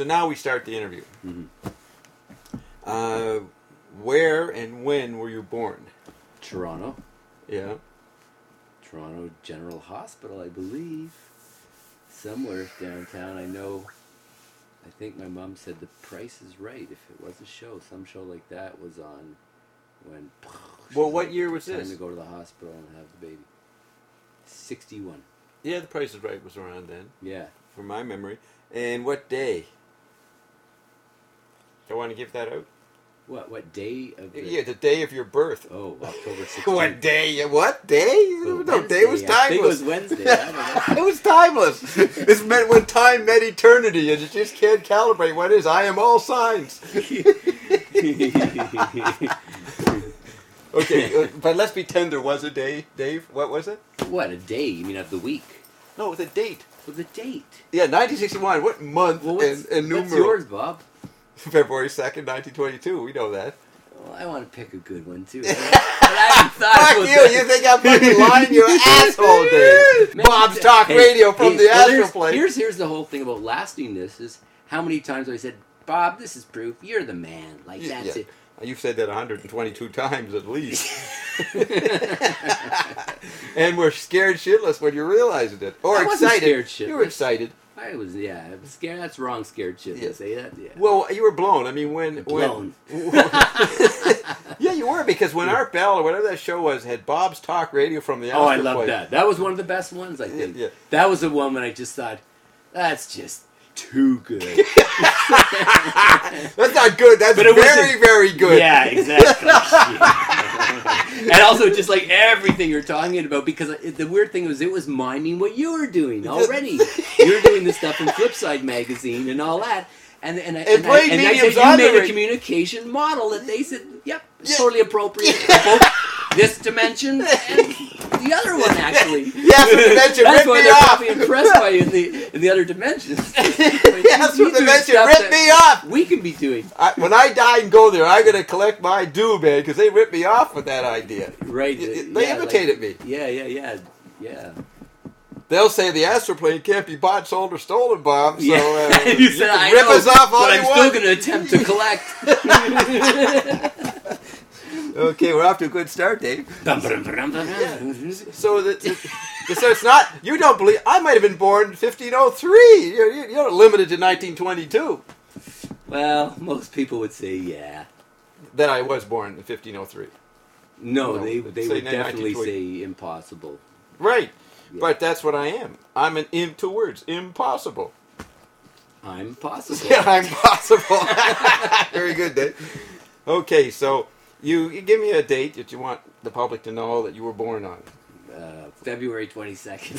So now we start the interview. Mm-hmm. Where and when were you born? Toronto. Yeah. Toronto General Hospital, I believe. Somewhere downtown. I think my mom said The Price is Right. If it was a show, some show like that was on when... Well, what year was time this? to go to the hospital and have the baby. 61. Yeah, The Price is Right was around then, Yeah. from my memory. And what day? Do I want to give that out? What day of the... Yeah, the day of your birth. Oh, October 16th. What day? What day? Well, No, day was Wednesday. I think it was timeless. Wednesday. I don't know. It was timeless. It's meant when time met eternity, and you just can't calibrate what is. I am all signs. Okay, but let's pretend there was a day, Dave. What was it? What, a day? You mean of the week? No, it was a date. Well, the date. Yeah, 1961. What month Well, and numeral? what's yours, Bob? February 2nd, 1922. We know that. Well, I want to pick a good one, too. But I haven't thought Fuck about you! that. You think I'm fucking lying? Your asshole, Dave. Man, Bob's Talk Radio from the well, Astral Plane. Here's the whole thing about lastingness is how many times I said, Bob, this is proof. You're the man. Like, that's it. You've said that 122 times at least. And we're scared shitless when you realize it. Or I wasn't excited. scared You were shitless. excited. I was scared. That's wrong, scared shit. Yeah. Say that, yeah. Well, you were blown. I mean, Blown. Yeah, you were, because when Art Bell or whatever that show was had Bob's Talk Radio from the Oh, I Astral love Plane. that. That was one of the best ones, I think. Yeah. That was the one when I just thought, that's just too good. That's not good. That's But it very, wasn't- very good. Yeah, exactly. And also just like everything you're talking about, because the weird thing was it was miming what you were doing already. You were doing the stuff in Flipside magazine and all that. And I played I mediums said on you made the a ra- communication model that they said, yep, it's Yeah. totally appropriate for both this dimension and the other one, actually. Yes, the dimension That's ripped why me they're off. probably impressed by you in the other dimensions. Yes, You the do dimension stuff ripped that me off. We can be doing. When I die and go there, I'm going to collect my due, man, because they ripped me off with that idea. Right. They imitated me. Yeah. They'll say the Astral Plane can't be bought, sold, or stolen, Bob. So Yeah. And you said, can I rip know, us off all but you I'm want. still going to attempt to collect. Okay, we're off to a good start, Dave. So So it's not, you don't believe, I might have been born in 1503. You're not limited to 1922. Well, most people would say yeah. That I was born in 1503. No, No, they say would 1920. definitely say impossible. Right. Yeah. But that's what I am. I'm two words, impossible. I'm possible. Yeah, I'm possible. Very good, Dave. Okay, so you give me a date that you want the public to know that you were born on. February 22nd.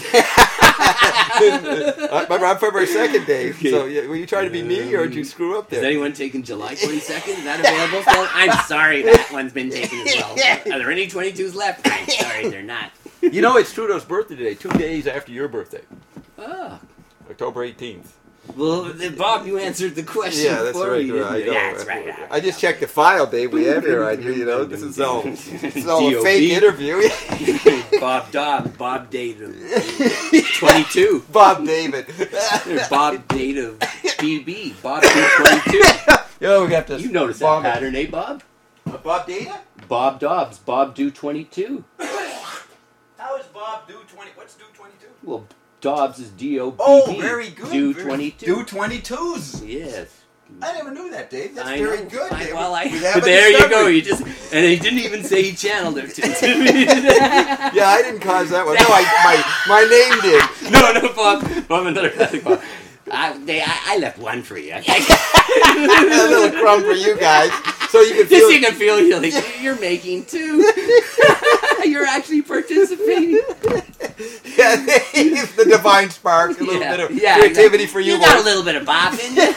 I'm February 2nd, Dave. Okay. So were you trying to be me, or did you screw up Is there? anyone taking July 22nd? Is that available still? I'm sorry, that one's been taken as well. Are there any 22s left? I'm sorry, they're not. You know, it's Trudeau's birthday today, 2 days after your birthday, Oh. October 18th. Well, then, Bob, you answered the question Yeah, that's for right. me, didn't I you? know. Yeah, that's right. I just checked the file, Dave. We have here on you. You know, this is all a fake interview. Bob Date of 22. Bob David. Bob Date of BB. Bob D22. Yo, we got to. You noticed that Bob, pattern, eh, Bob? Bob Data? Bob Dobbs. Bob Do 22. How is Bob do 20? What's do 22? Well, Dobbs is D-O-B-B. Oh, very good. Do Very- 22. Do 22s. Yes. I never knew that, Dave. That's I very know. good, Dave. But there you go. You just and he didn't even say he channeled it. Yeah, I didn't cause that one. No, my name did. No, Bob, another classic Bob. I left one for you. A little crumb for you guys, so you can feel. Just so you can feel you're making two. You're actually participating. Yeah, the divine spark, a little bit of creativity for you. You got boys. a little bit of Bob in you.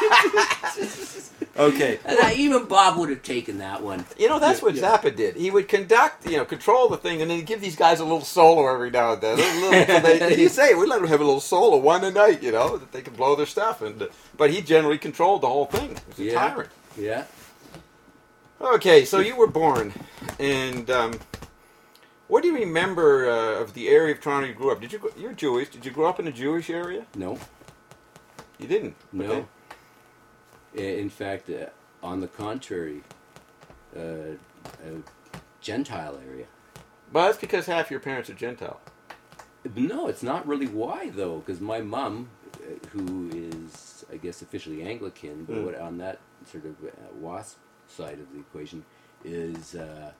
Okay. And even Bob would have taken that one. You know, that's what Zappa did. He would control the thing, and then he'd give these guys a little solo every now and then. He'd say, we let them have a little solo, one a night, that they could blow their stuff. But he generally controlled the whole thing. He was a tyrant. Yeah. Okay, so you were born, and what do you remember of the area of Toronto you grew up? You're Jewish. Did you grow up in a Jewish area? No. You didn't? No. Okay. In fact, on the contrary, a Gentile area. Well, that's because half your parents are Gentile. No, it's not really why though, because my mom, who is I guess officially Anglican, but what, on that sort of WASP side of the equation, is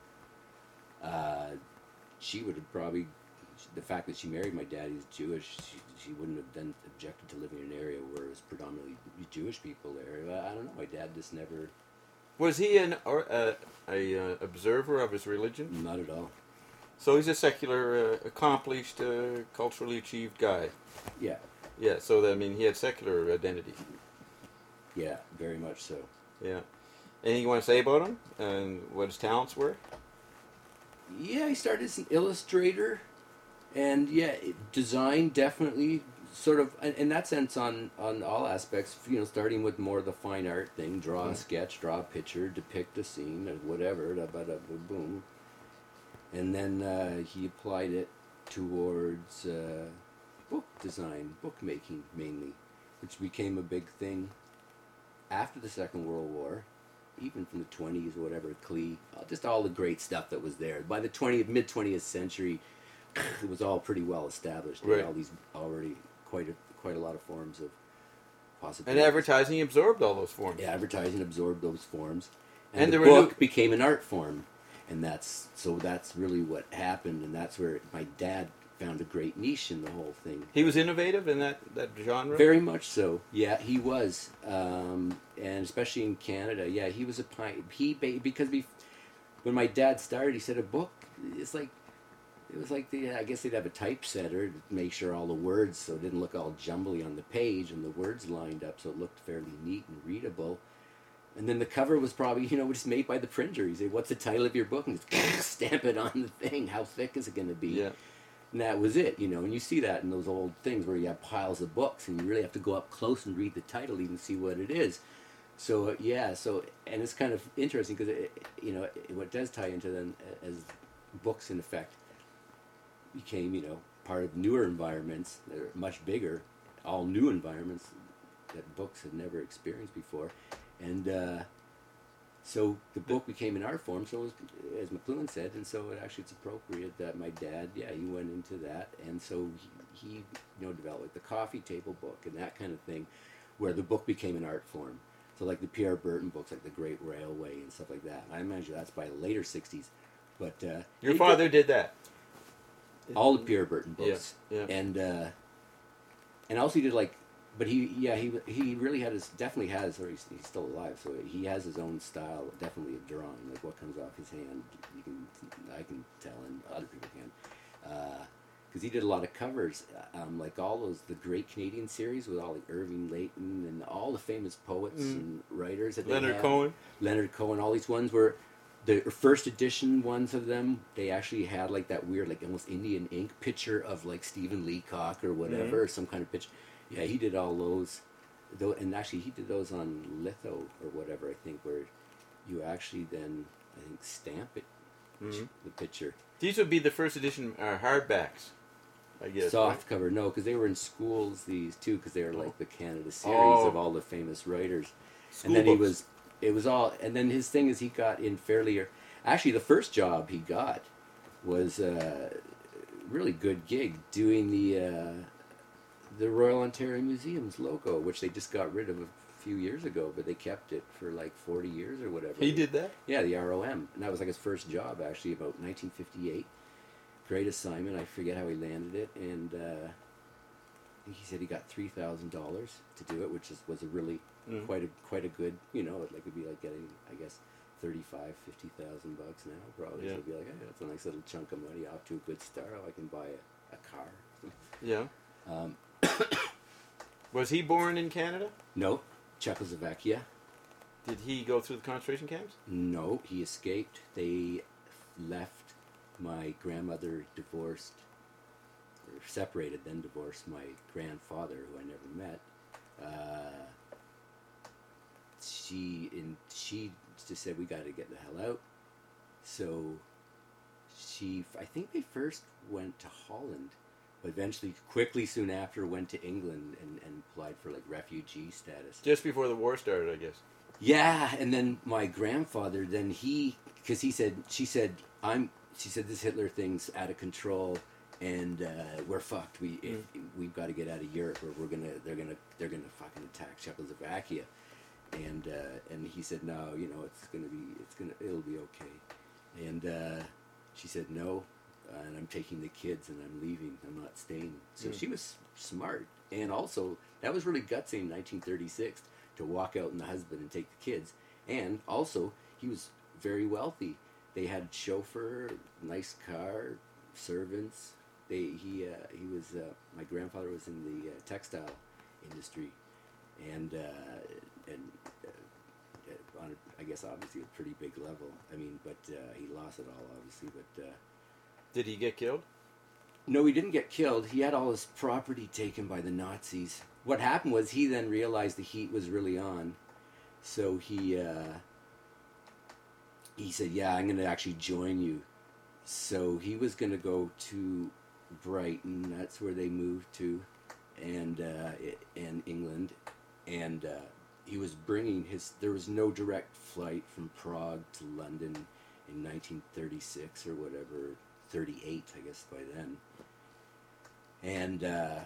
she would have probably, the fact that she married my dad, he's Jewish, she wouldn't have then objected to living in an area where it's predominantly Jewish people there. I don't know. My dad just never. Was he an observer of his religion? Not at all. So he's a secular, accomplished, culturally achieved guy. Yeah. Yeah. So that, I mean, he had secular identity. Yeah, very much so. Yeah. Anything you want to say about him and what his talents were? Yeah, he started as an illustrator, and yeah, design definitely sort of in that sense on all aspects. You know, starting with more the fine art thing, draw a sketch, draw a picture, depict a scene, or whatever, boom. And then he applied it towards book design, bookmaking mainly, which became a big thing after the Second World War, even from the 20s or whatever, Klee, just all the great stuff that was there. By the mid-20th century, it was all pretty well established. There were all these already quite a lot of forms of possibilities. And advertising absorbed all those forms. Yeah, advertising absorbed those forms. And the the book became an art form. And that's really what happened, and that's where my dad found a great niche in the whole thing. He was innovative in that genre? Very much so. Yeah, he was. And especially in Canada, yeah, he was a pioneer. Because when my dad started, he said a book, it was like I guess they'd have a typesetter to make sure all the words, so it didn't look all jumbly on the page, and the words lined up so it looked fairly neat and readable. And then the cover was probably, just made by the printer. You say, what's the title of your book? And just stamp it on the thing. How thick is it going to be? Yeah. And that was it, And you see that in those old things where you have piles of books and you really have to go up close and read the title to even see what it is. So, and it's kind of interesting because, what does tie into them as books, in effect, became, part of newer environments that are much bigger, all new environments that books had never experienced before. And so the book became an art form, so it was, as McLuhan said, and so it's appropriate that my dad, he went into that, and so he developed like the coffee table book and that kind of thing, where the book became an art form. So like the Pierre Burton books, like The Great Railway and stuff like that. I imagine that's by the later 60s. But your father did that? All the Pierre Burton books. Yeah. And also he did like, but he really definitely has, or he's still alive, so he has his own style, definitely of drawing, like what comes off his hand, I can tell, and other people can, because he did a lot of covers, like all the Great Canadian series with all the Irving Layton and all the famous poets and writers that Leonard Cohen, all these ones were the first edition ones of them. They actually had like that weird, like almost Indian ink picture of like Stephen Leacock or whatever, or some kind of picture. Yeah, he did all those, and actually he did those on litho or whatever, I think, where you actually then, I think, stamp it, the picture. These would be the first edition hardbacks, I guess. Soft cover, no, because they were in schools, these too, because they were like the Canada series of all the famous writers. School and then books. It was all, and then his thing is he got in fairly, actually the first job he got was a really good gig doing the Royal Ontario Museum's logo, which they just got rid of a few years ago, but they kept it for like 40 years or whatever. He did that? Yeah, the ROM. And that was like his first job, actually, about 1958. Great assignment. I forget how he landed it. And he said he got $3,000 to do it, which was a really quite a good, like it'd be like getting, I guess, $35,000, $50,000 now, probably. Yeah. So it'd be like, hey, that's a nice little chunk of money off to a good start. Oh, I can buy a car. Yeah. Was he born in Canada? No, Czechoslovakia. Did he go through the concentration camps? No, he escaped. They left. My grandmother divorced, or separated, then divorced my grandfather, who I never met. She just said, we got to get the hell out. So I think they first went to Holland, eventually, quickly soon after, went to England and applied for like refugee status. Just before the war started, I guess. Yeah, and then my grandfather, because she said, this Hitler thing's out of control, and we're fucked. We've got to get out of Europe, or they're gonna fucking attack Czechoslovakia, and he said, no, it'll be okay, and she said no, and I'm taking the kids and I'm leaving. I'm not staying. So she was smart, and also that was really gutsy in 1936 to walk out on the husband and take the kids, and also he was very wealthy. They had chauffeur, nice car, servants. My grandfather was in the textile industry, and on I guess obviously a pretty big level. I mean, but he lost it all obviously. But did he get killed? No, he didn't get killed. He had all his property taken by the Nazis. What happened was he then realized the heat was really on, so he said, "Yeah, I'm going to actually join you." So he was going to go to Brighton. That's where they moved to, and in England, and he was bringing his. There was no direct flight from Prague to London in 1936 or whatever, 38, I guess by then. And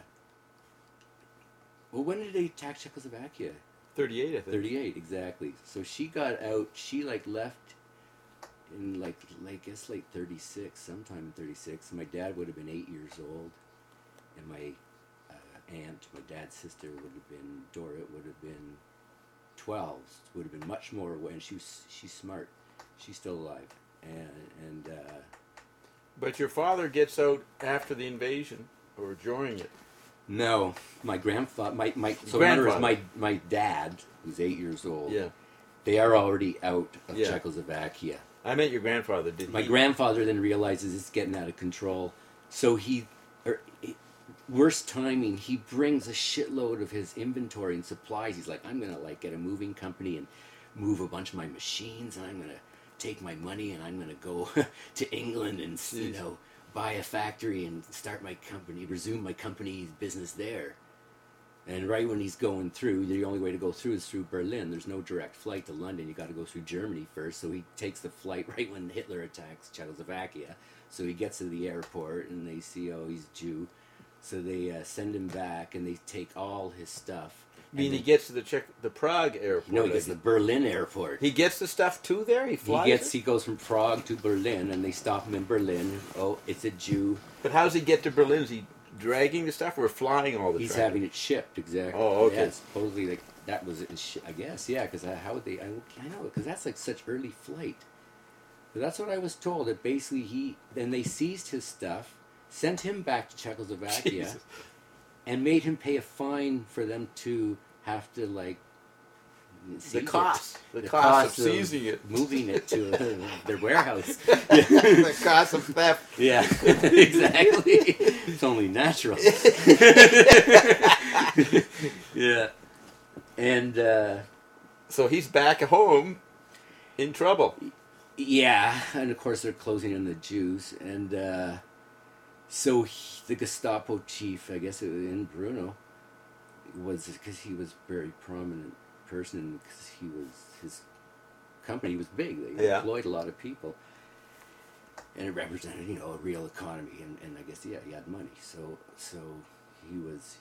well, when did they attack Czechoslovakia? 38, I think. 38, exactly. So she got out. She left in I guess 36, sometime in 36. My dad would have been 8 years old, and my aunt, my dad's sister, Dorrit would have been 12. Would have been much more. And she's smart. She's still alive. And but your father gets out after the invasion or during it. No, my grandfather, so in other words, my dad, who's 8 years old. Yeah. They are already out of Czechoslovakia. I meant your grandfather. My grandfather then realizes it's getting out of control, so worst timing, he brings a shitload of his inventory and supplies. He's like, I'm gonna get a moving company and move a bunch of my machines, and I'm gonna take my money and I'm gonna go to England and buy a factory and start my company, resume my company's business there. And right when he's going through, the only way to go through is through Berlin. There's no direct flight to London. You got to go through Germany first. So he takes the flight right when Hitler attacks Czechoslovakia. So he gets to the airport and they see, oh, he's Jew. So they send him back and they take all his stuff. You mean he gets to the Prague airport? No, he gets to the Berlin airport. He gets the stuff too there? He flies He goes from Prague to Berlin and they stop him in Berlin. Oh, it's a Jew. But how does he get to Berlin? Is he dragging the stuff or flying all the time? He's having it shipped, exactly. Oh, okay. Yeah, supposedly that was it, I guess, yeah, because how would they, I know, because that's such early flight. But that's what I was told, that basically then they seized his stuff, sent him back to Czechoslovakia, Jesus. and made him pay a fine for them to have to, the cost of seizing it. Moving it to their warehouse. The cost of theft. Yeah, exactly. It's only natural. Yeah. And so he's back at home in trouble. Yeah, and of course they're closing in the Jews. And so the Gestapo chief, I guess in Brno, was because he was a very prominent person, because his company was big. They employed a lot of people, and it represented a real economy, and I guess he had money, so he was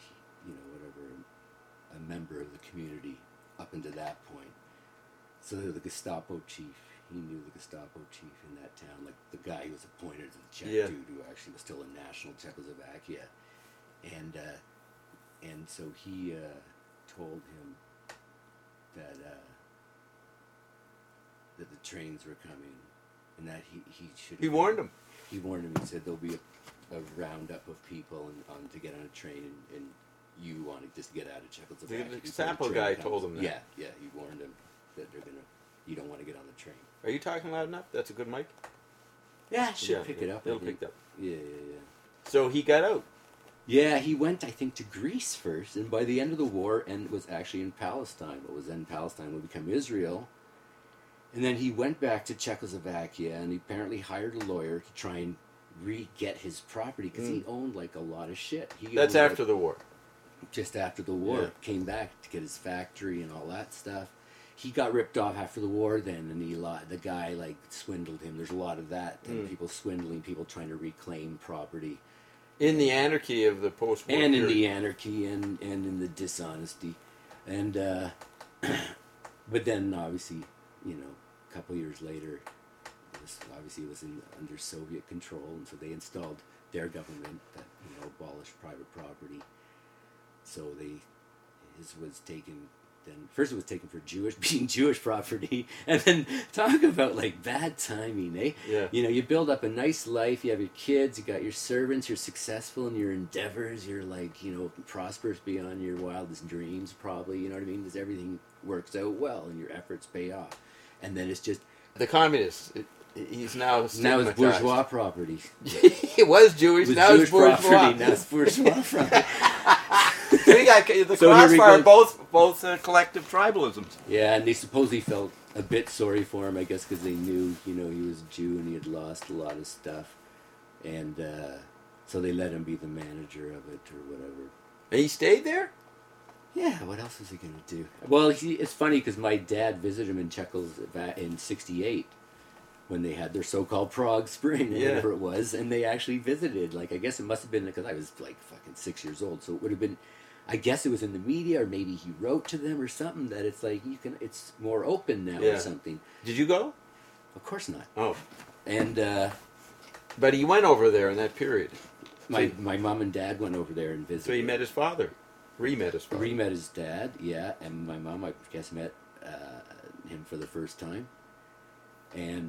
a member of the community up until that point. So the Gestapo chief, he knew the Gestapo chief in that town, like the guy who was appointed to the Czech dude, who actually was still in national Czechoslovakia, and so he told him that the trains were coming, and that he should. He warned him. He warned him. He said there'll be a roundup of people on to get on a train, and you want to just get out of Czechoslovakia. The Gestapo guy told him that. Yeah, he warned him that you don't want to get on the train. Are you talking loud enough? That's a good mic? Yeah, should pick it up. It'll pick it up. Yeah. So he got out. Yeah, he went, I think, to Greece first, and by the end of the war, and was actually in Palestine. What was then Palestine would become Israel. And then he went back to Czechoslovakia, and he apparently hired a lawyer to try and re-get his property because he owned like a lot of shit. That's owned, after the war. just after the war, Yeah. came back to get his factory and all that stuff. He got ripped off after the war then, and the guy like swindled him. There's a lot of that, and people swindling, people trying to reclaim property. In the anarchy of the post-war And period. in the anarchy and in the dishonesty. And, but then obviously, you know, a couple years later, it was under Soviet control, and so they installed their government that, you know, abolished private property. So his was taken, then first it was taken for being Jewish property, and then talk about like bad timing, eh? Yeah. You know, you build up a nice life, you have your kids, you got your servants, you're successful in your endeavors, you're like, you know, prosperous beyond your wildest dreams probably, you know what I mean? Because everything works out well and your efforts pay off. And then it's just... The communists, he's now Now it's stigmatized. bourgeois property. It was Jewish, It was now Jewish it's bourgeois. property, now it's bourgeois property. We got the So here we crossfire, go. both collective tribalisms. Yeah, and they supposedly felt a bit sorry for him, I guess, because they knew, you know, he was a Jew and he had lost a lot of stuff. And so they let him be the manager of it or whatever. And he stayed there? Yeah, what else was he going to do? Well, it's funny because my dad visited him in Czechoslovakia in '68 when they had their so-called Prague Spring or whatever it was, and they actually visited. Like, I guess it must have been because I was like fucking 6 years old, so it would have been... I guess it was in the media, or maybe he wrote to them or something, that it's like, it's more open now or something. Did you go? Of course not. Oh. And But he went over there in that period. my mom and dad went over there and visited. So he met his father. Re-met his father. Re-met his dad, yeah, and my mom, I guess, met him for the first time. And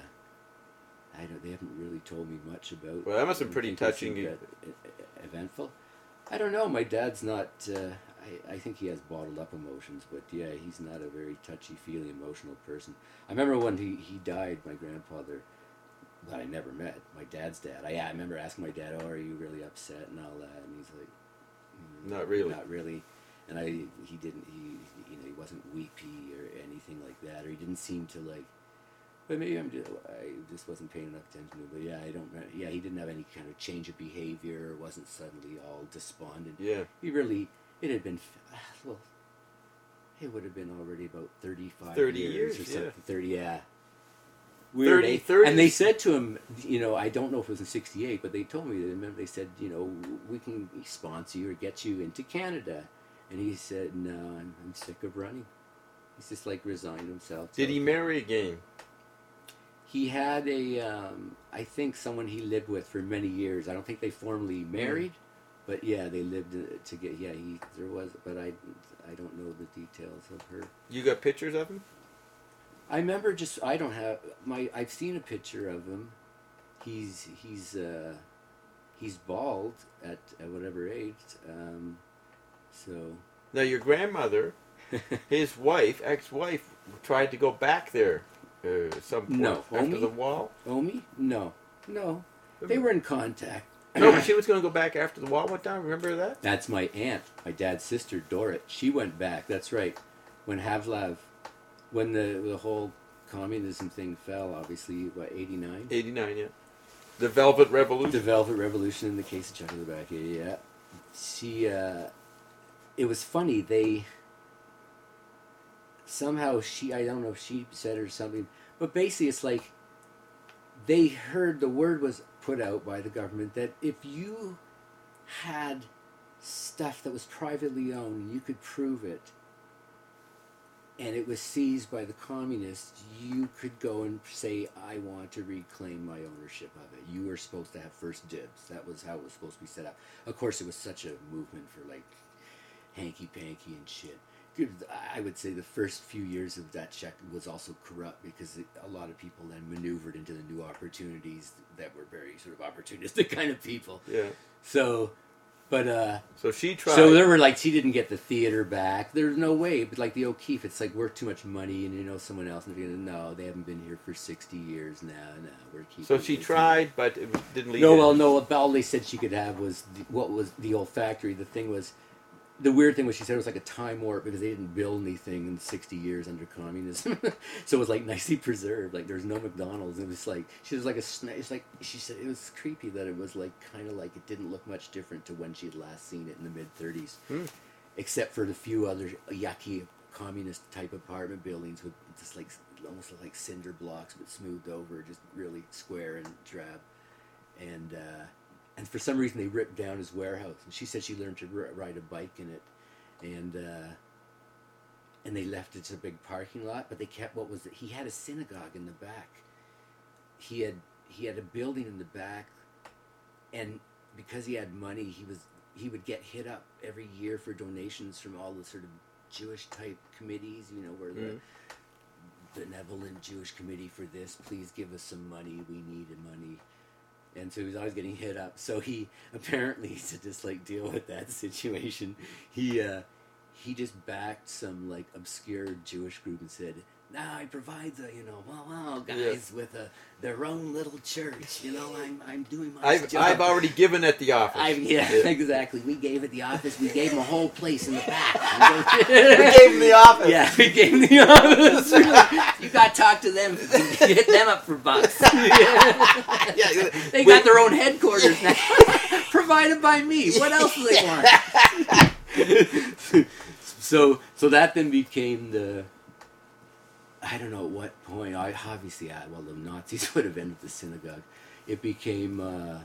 they haven't really told me much about... Well, that must have been pretty anything that touching. seemed eventful. I don't know. My dad's not. I think he has bottled up emotions, but yeah, he's not a very touchy-feely, emotional person. I remember when he died, my grandfather, that I never met, my dad's dad. I remember asking my dad, "Oh, are you really upset and all that?" And he's like, Not really. not really." And he didn't. He wasn't weepy or anything like that, or he didn't seem to like. But maybe I just wasn't paying enough attention to it. But yeah, I don't. Yeah, he didn't have any kind of change of behavior, or wasn't suddenly all despondent. Yeah. It had been, well, it would have been already about 35 30 years years, or something. yeah. 30, yeah. Weird, 30, eh? 30. And they said to him, you know, I don't know if it was in '68, but they told me, they said, you know, we can sponsor you or get you into Canada. And he said, no, I'm sick of running. He's just like resigned himself. Did he marry again? He had I think someone he lived with for many years. I don't think they formally married, but yeah, they lived together. Yeah, there was, but I don't know the details of her. You got pictures of him? I remember I've seen a picture of him. He's bald at whatever age. So. Now, your grandmother, his ex-wife, tried to go back there some point after Omi? the wall. Omi? No. They were in contact. No, but she was going to go back after the wall went down. Remember that? That's my aunt, my dad's sister, Dorit. She went back. That's right. When the whole communism thing fell, obviously, what, 89? 89, yeah. The Velvet Revolution. The Velvet Revolution in the case of Czechoslovakia, yeah. She, it was funny, I don't know if she said or something, but basically it's like, they heard the word was put out by the government that if you had stuff that was privately owned, you could prove it, and it was seized by the communists, you could go and say, I want to reclaim my ownership of it. You were supposed to have first dibs. That was how it was supposed to be set up. Of course, it was such a movement for, like, hanky-panky and shit. I would say the first few years of that Czech was also corrupt because a lot of people then maneuvered into the new opportunities that were very sort of opportunistic kind of people. Yeah. So she tried. So there were like, she didn't get the theater back. There's no way. But like the O'Keefe, it's like worth too much money, and you know someone else, and no, they haven't been here for 60 years now. No, we're keeping. So she tried, but it didn't lead. No, well, no. All they said she could have was what was the olfactory. The thing was, the weird thing was she said it was like a time warp because they didn't build anything in 60 years under communism. So it was like nicely preserved. Like there's no McDonald's. It was like, she was like it's like, she said it was creepy that it was like kind of like it didn't look much different to when she had last seen it in the mid-30s. Except for the few other yucky communist type apartment buildings with just like almost like cinder blocks but smoothed over, just really square and drab. And for some reason they ripped down his warehouse. And she said she learned to ride a bike in it, and they left it to a big parking lot. But they kept he had a synagogue in the back. He had a building in the back, and because he had money, he would get hit up every year for donations from all the sort of Jewish type committees. You know, where the benevolent Jewish committee for this, please give us some money. We need money. And so he was always getting hit up. So he apparently, to just like deal with that situation, he just backed some like obscure Jewish group and said, "Now I provide the guys with their own little church. You know, I'm doing my job. I've already given at the office. Exactly. We gave at the office. We gave him a whole place in the back. We gave him the office. Yeah, we gave him the office. You got to talk to them. Hit them up for bucks. They got their own headquarters now, provided by me. What else do they want? So that then became the. I don't know at what point. The Nazis would have ended the synagogue. It became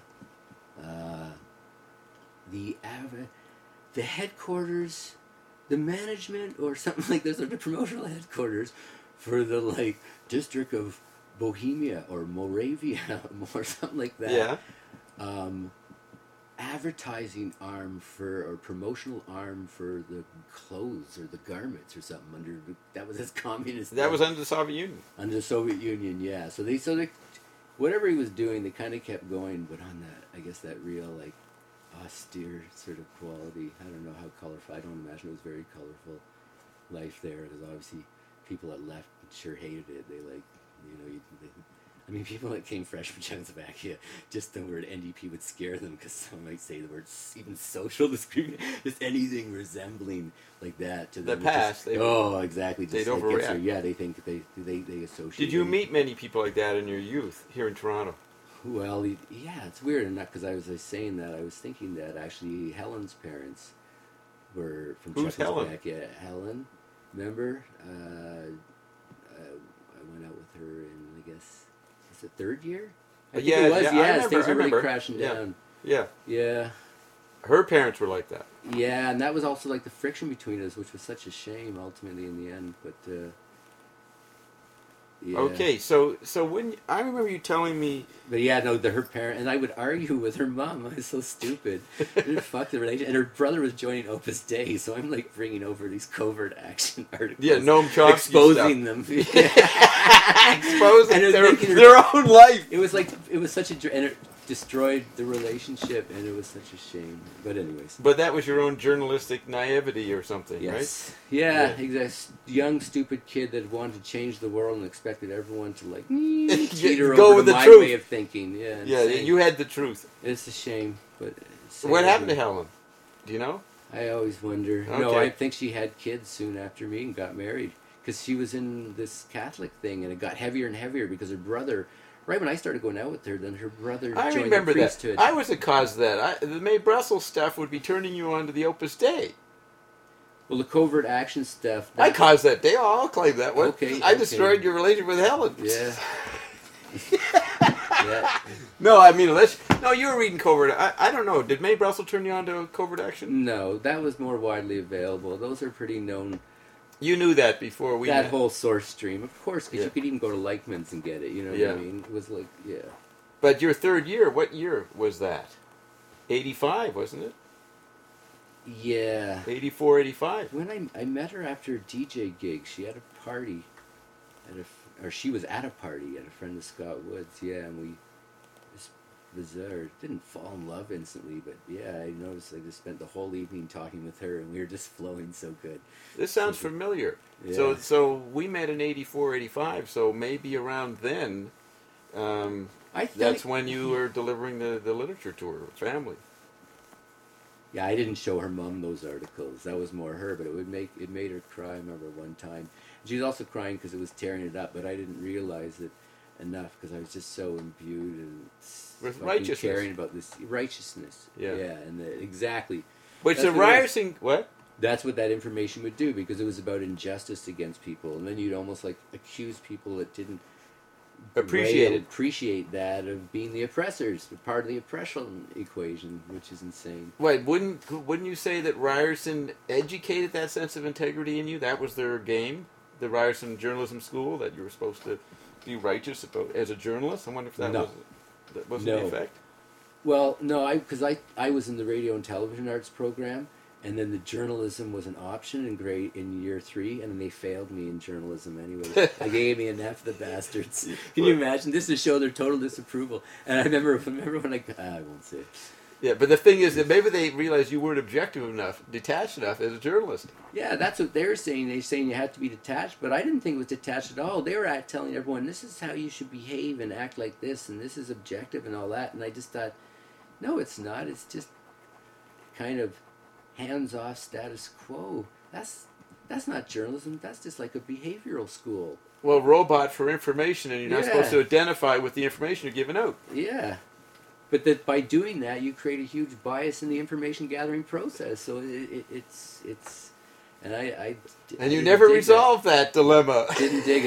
the headquarters, the management, or something like this, or the promotional headquarters for the like district of Bohemia or Moravia or something like that. Yeah. Advertising arm or promotional arm for the clothes or the garments or something that was his communist. That was under the Soviet Union. Under the Soviet Union, yeah. So they whatever he was doing, they kind of kept going, but on that, I guess that real like austere sort of quality. I don't know how colorful. I don't imagine it was very colorful life there, because obviously people that left sure hated it. They like, people that came fresh from Czechoslovakia, just the word NDP would scare them, because some might say the word even social discrimination, just anything resembling like that to them. The past. Exactly. They'd overreact. They think they associate. Did you meet many people like that in your youth here in Toronto? Well, yeah, it's weird, not because I was saying that. I was thinking that actually Helen's parents were from Czechoslovakia. Helen, remember? I went out with her in, I guess, is it third year? I think it was. Yeah, things were really crashing down. Yeah. Her parents were like that. Yeah, and that was also like the friction between us, which was such a shame ultimately in the end. But yeah. Okay, so when I remember you telling me, but yeah, no, her parent, and I would argue with her mom. I was so stupid. Fuck the relation. And her brother was joining Opus Dei, so I'm like bringing over these covert action articles. Yeah, Noam Chomsky exposing stuff. them, exposing their own life. It was like such a, and it destroyed the relationship, and it was such a shame. But anyways. But that was your own journalistic naivety or something, yes. right? Yeah, exactly. Young, stupid kid that wanted to change the world and expected everyone to like teeter go over with to the my truth. way of thinking. Yeah, Yeah, you had the truth. It's a shame, but what happened to Helen? Do you know? I always wonder. Okay. No, I think she had kids soon after me and got married, because she was in this Catholic thing, and it got heavier and heavier because her brother. Right when I started going out with her, then her brother joined the priesthood. I was the cause of that. The Mae Brussels stuff would be turning you on to the Opus Dei. Well, the covert action stuff. I caused that. I'll claim that one. Okay. I destroyed your relationship with Helen. Yeah. Yeah. No, I mean, you were reading covert. I don't know. Did Mae Brussels turn you on to covert action? No, that was more widely available. Those are pretty known. You knew that before we met. Whole source stream, of course, because you could even go to Leichmann's and get it. You know what I mean? It was like, yeah. But your third year, what year was that? 85, wasn't it? Yeah. 84, 85. When I met her after a DJ gig, she had a party, she was at a party at a friend of Scott Wood's. Yeah, and we just bizarre. Didn't fall in love instantly, but yeah, I noticed I just spent the whole evening talking with her, and we were just flowing so good. This sounds familiar. Yeah. So we met in 84, 85, so maybe around then, that's when you were delivering the literature tour, Family. Yeah, I didn't show her mom those articles. That was more her, but it made her cry. I remember one time. She was also crying because it was tearing it up, but I didn't realize it enough because I was just so imbued and With fucking righteousness. caring about this righteousness. Yeah. And exactly. Which That's the what it is. Ryerson, what? That's what that information would do because it was about injustice against people, and then you'd almost like accuse people that didn't appreciate that of being the oppressors, part of the oppression equation, which is insane. Wait, wouldn't you say that Ryerson educated that sense of integrity in you? That was their game, the Ryerson Journalism School, that you were supposed to be righteous about as a journalist. I wonder if that wasn't the effect. Well, no, because I was in the radio and television arts program, and then the journalism was an option in year 3, and then they failed me in journalism anyway. They gave me an F, the bastards. Can you imagine? This is to show their total disapproval. And I remember when I won't say it. Yeah, but the thing is that maybe they realized you weren't objective enough, detached enough as a journalist. Yeah, that's what they were saying. They're saying you had to be detached, but I didn't think it was detached at all. They were telling everyone, this is how you should behave and act like this, and this is objective and all that. And I just thought, no, it's not. It's just kind of hands-off status quo. That's not journalism. That's just like a behavioral school. Well, robot for information, and you're not supposed to identify with the information you're giving out. Yeah. But that by doing that, you create a huge bias in the information gathering process. So it's and and you never resolved that dilemma. Didn't dig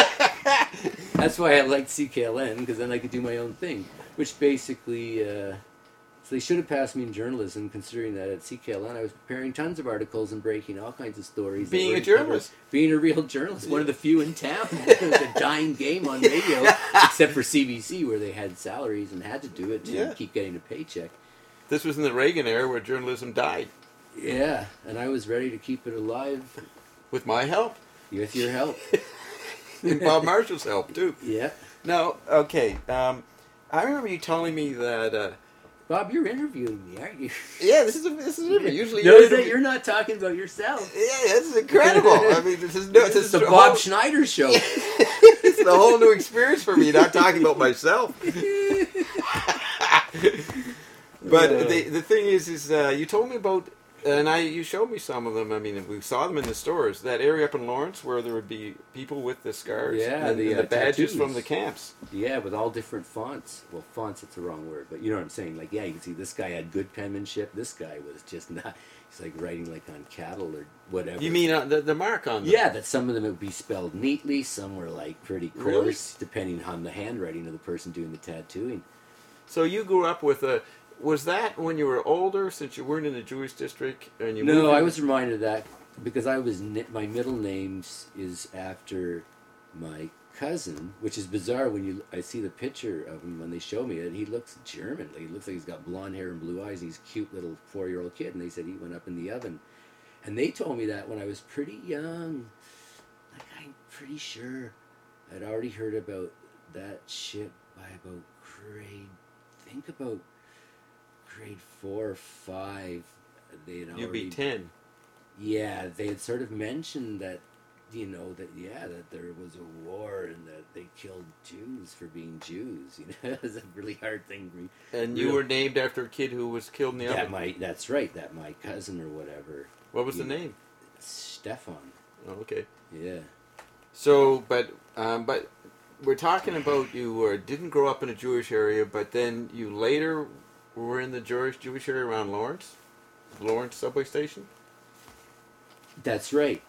it. That's why I liked CKLN, because then I could do my own thing, which basically. So they should have passed me in journalism, considering that at CKLN I was preparing tons of articles and breaking all kinds of stories. Being a journalist. Being a real journalist. One of the few in town. It was a dying game on radio, except for CBC, where they had salaries and had to do it to keep getting a paycheck. This was in the Reagan era where journalism died. Yeah, and I was ready to keep it alive. With my help. With your help. And Bob Marshall's help, too. Yeah. Now, okay, I remember you telling me that... Bob, you're interviewing me, aren't you? Yeah, this is usually. Notice that you're not talking about yourself. Yeah, this is incredible. I mean, this is the Bob Schneider show. It's a whole new experience for me, not talking about myself. But the thing is you told me about, and you showed me some of them. I mean, we saw them in the stores. That area up in Lawrence where there would be people with the scars, and the badges tattoos from the camps. Yeah, with all different fonts. Well, fonts, it's the wrong word, but you know what I'm saying. Like, yeah, you can see this guy had good penmanship. This guy was just not. He's like writing like on cattle or whatever. You mean the mark on them? Yeah, that some of them would be spelled neatly. Some were like pretty coarse, really? Depending on the handwriting of the person doing the tattooing. So you grew up with a. Was that when you were older, since you weren't in the Jewish district, and you? No, I was reminded of that because I was my middle name is after my cousin, which is bizarre when I see the picture of him when they show me it. He looks German. Like, he looks like he's got blonde hair and blue eyes, and he's a cute little 4-year-old kid. And they said he went up in the oven, and they told me that when I was pretty young. Like, I'm pretty sure I'd already heard about that shit by about grade 4 or 5. They'd already. You'd be 10. Yeah, they had sort of mentioned that, that there was a war and that they killed Jews for being Jews. It was a really hard thing for me. And you were named after a kid who was killed in the oven. That's right. That my cousin or whatever. What was the name? Stefan. Oh, okay. Yeah. So, but we're talking about you didn't grow up in a Jewish area, but then you later were in the Jewish area around Lawrence subway station. That's right.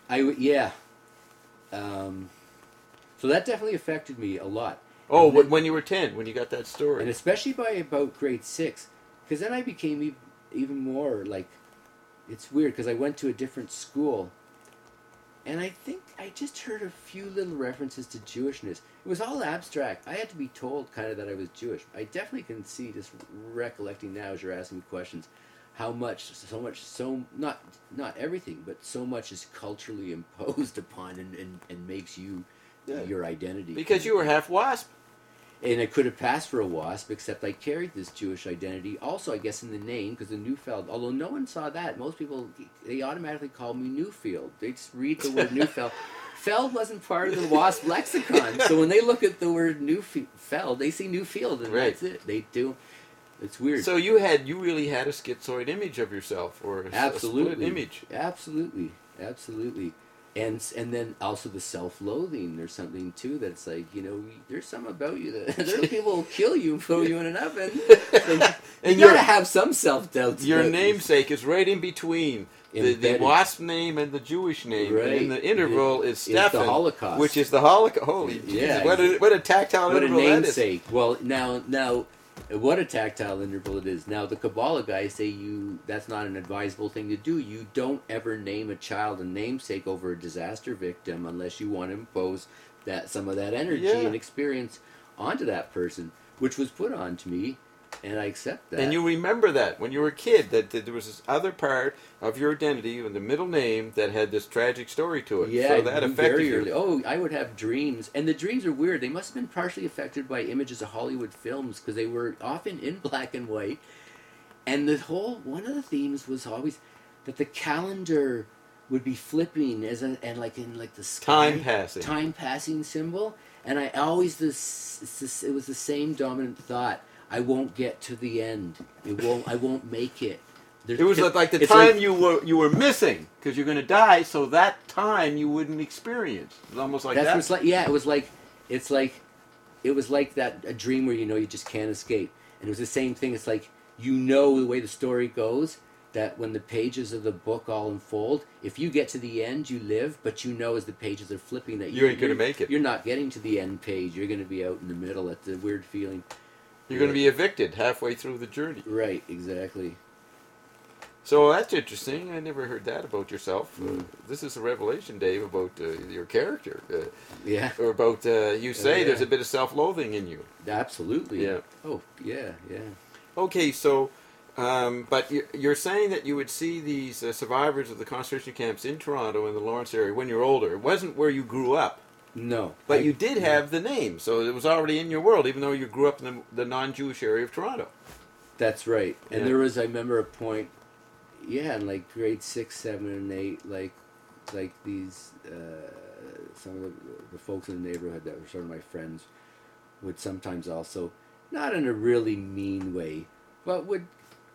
So that definitely affected me a lot. Oh, when you were 10, when you got that story. And especially by about grade 6, because then I became even more like, it's weird because I went to a different school, and I think I just heard a few little references to Jewishness. It was all abstract. I had to be told kind of that I was Jewish. I definitely can see, just recollecting now as you're asking me questions, how much, not everything, but so much is culturally imposed upon and makes you your identity. Because you were half WASP. And I could have passed for a WASP, except I carried this Jewish identity. Also, I guess in the name, because the Neufeld, although no one saw that, most people, they automatically called me Newfield. They just read the word Neufeld. Feld wasn't part of the WASP lexicon, so when they look at the word Neufeld, they see Newfield, and that's it. They do. It's weird. So you really had a schizoid image of yourself, or a split image. Absolutely. And then also the self-loathing. There's something too that's like, there's something about you that there are people who'll kill you and throw you in an oven. And you gotta have some self-doubt. Your namesake is right in between the WASP name and the Jewish name. Right. And in the interval is Stefan, the Holocaust, which is the Holocaust. Holy Jesus! What a tactile interval that is. What a namesake. Well, now. What a tactile interval it is. Now, the Kabbalah guys say that's not an advisable thing to do. You don't ever name a child a namesake over a disaster victim unless you want to impose some of that energy and experience onto that person, which was put on to me, and I accept that. And you remember that when you were a kid, that there was this other part of your identity in the middle name that had this tragic story to it. Yeah, so that affected you. Oh, I would have dreams. And the dreams are weird. They must have been partially affected by images of Hollywood films because they were often in black and white. And one of the themes was always that the calendar would be flipping in the sky. Time passing symbol. And I always, it was the same dominant thought. I won't get to the end. I won't make it. It was like the time you were missing because you're going to die. So that time you wouldn't experience. It was almost like that. It was like that a dream where you just can't escape. And it was the same thing. It's like the way the story goes. That when the pages of the book all unfold, if you get to the end, you live. But as the pages are flipping, that you ain't going to make it. You're not getting to the end page. You're going to be out in the middle. At the weird feeling. You're going to be evicted halfway through the journey. Right, exactly. So that's interesting. I never heard that about yourself. This is a revelation, Dave, about your character. Or about, there's a bit of self-loathing in you. Absolutely. Yeah. Oh, yeah. Okay, so, but you're saying that you would see these survivors of the concentration camps in Toronto in the Lawrence area when you're older. It wasn't where you grew up. No. But you did have the name, so it was already in your world, even though you grew up in the non-Jewish area of Toronto. That's right. And there was, I remember a point, in like grade 6, 7, and 8, like these, some of the folks in the neighborhood that were sort of my friends would sometimes also, not in a really mean way, but would,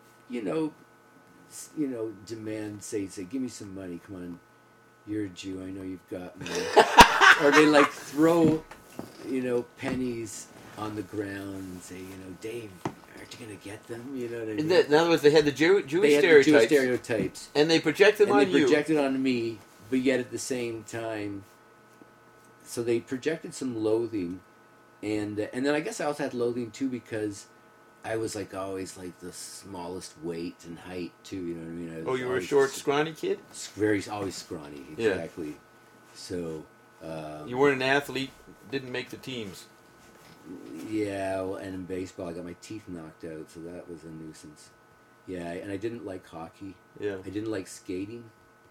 demand, say, give me some money, come on, you're a Jew, I know you've got money. Or they throw, pennies on the ground and say, Dave, aren't you going to get them? You know what I mean? In other words, they had the Jewish stereotypes. And they projected them on you. And they projected on me, but yet at the same time, so they projected some loathing. And then I guess I also had loathing too because I was always the smallest weight and height too, you know what I mean? You were a short, scrawny kid? Always scrawny, exactly. Yeah. So... you weren't an athlete, didn't make the teams. Yeah, well, and in baseball I got my teeth knocked out, so that was a nuisance. Yeah, and I didn't like hockey. Yeah. I didn't like skating.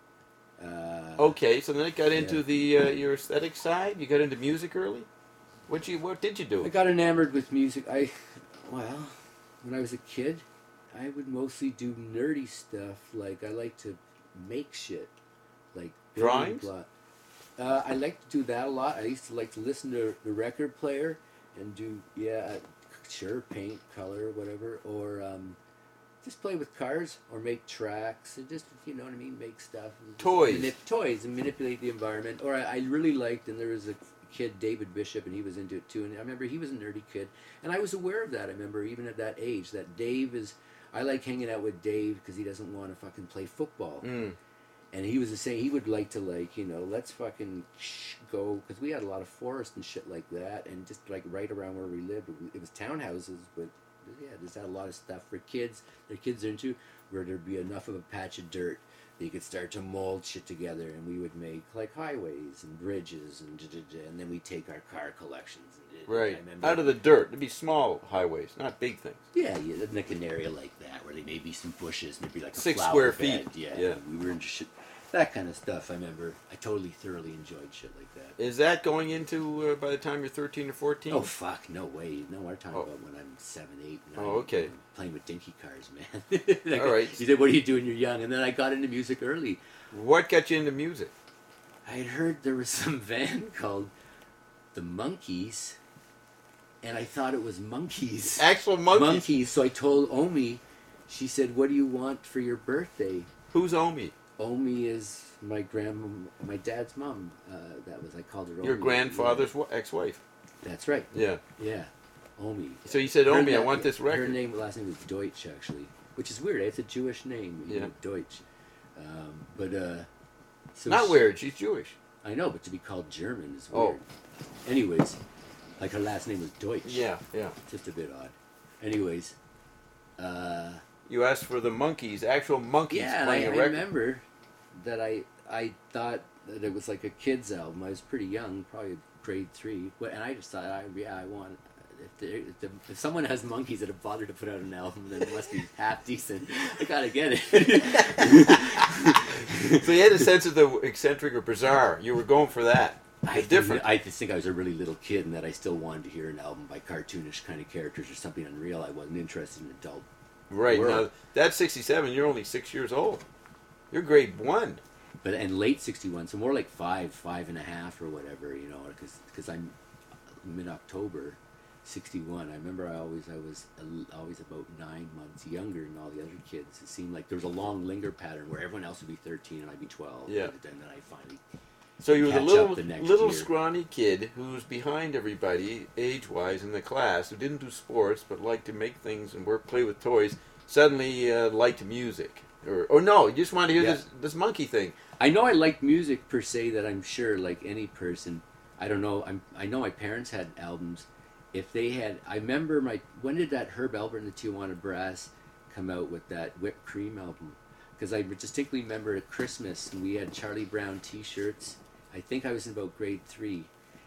Okay, so then it got into the your aesthetic side? You got into music early? What did you do? I got enamored with music. When I was a kid, I would mostly do nerdy stuff. I like to make shit. Drawings? I like to do that a lot. I used to like to listen to the record player and do, paint, color, whatever, or just play with cars or make tracks and just, make stuff. Toys. Toys and manipulate the environment. Or I really liked, and there was a kid, David Bishop, and he was into it too, and I remember he was a nerdy kid, and I was aware of that. I remember even at that age, that I like hanging out with Dave because he doesn't want to fucking play football. And he was saying he would like to let's fucking go, because we had a lot of forest and shit like that, and just right around where we lived, it was townhouses, but just had a lot of stuff for kids. Their kids are into where there'd be enough of a patch of dirt that you could start to mold shit together, and we would make highways and bridges and then we take our car collections. Right, out of the dirt. It'd be small highways, not big things. Yeah, like an area like that where there may be some bushes and there'd be a 6 flower square feet. bed. Yeah, we were into shit, that kind of stuff. I remember I thoroughly enjoyed shit like that. Is that going into by the time you're 13 or 14? Oh fuck, no way. No, we're talking about when I'm 7, 8, 9. Oh, okay. I'm playing with dinky cars, man. All right. You said, what do you do when you're young? And then I got into music early. What got you into music? I had heard there was some band called The Monkees. and I thought it was monkeys. Actual monkeys. Monkeys. So I told Omi. She said, "What do you want for your birthday?" Who's Omi? Omi is my dad's mom. I called her Omi. Your grandfather's ex-wife. That's right. Yeah. Yeah, Omi. So you said, Omi, I want this record. Her last name is Deutsch, actually, which is weird. It's a Jewish name. Yeah. Deutsch. So Not weird. She's Jewish. I know, but to be called German is Oh. weird. Anyways, like her last name was Deutsch. Yeah, yeah. Just a bit odd. Anyways. You asked for the monkeys, actual monkeys playing a I record. remember that I thought that it was like a kid's album. I was pretty young, probably grade 3, and I just thought, I want. If someone has monkeys that have bothered to put out an album, then it must be half decent. I gotta get it. So you had a sense of the eccentric or bizarre. You were going for that. It's different. I just think I was a really little kid, and that I still wanted to hear an album by cartoonish kind of characters or something unreal. I wasn't interested in adult. Right. World. Now, that's 67. You're only 6 years old. You're grade 1. And late 61, so more like 5 and a half or whatever, because I'm mid-October 61. I remember I was always about 9 months younger than all the other kids. It seemed like there was a long linger pattern where everyone else would be 13 and I'd be 12. Yeah. And then I finally So you were the catch up the next little year. scrawny kid who was behind everybody age-wise in the class, who didn't do sports but liked to make things and play with toys. Suddenly liked music, or no, you just wanted to hear this monkey thing. I know I liked music per se. That I'm sure, like any person, I don't know. I know my parents had albums. If they had, I remember when did that Herb Alpert and the Tijuana Brass come out with that Whipped Cream album? Because I distinctly remember at Christmas and we had Charlie Brown T-shirts. I think I was in about grade 3,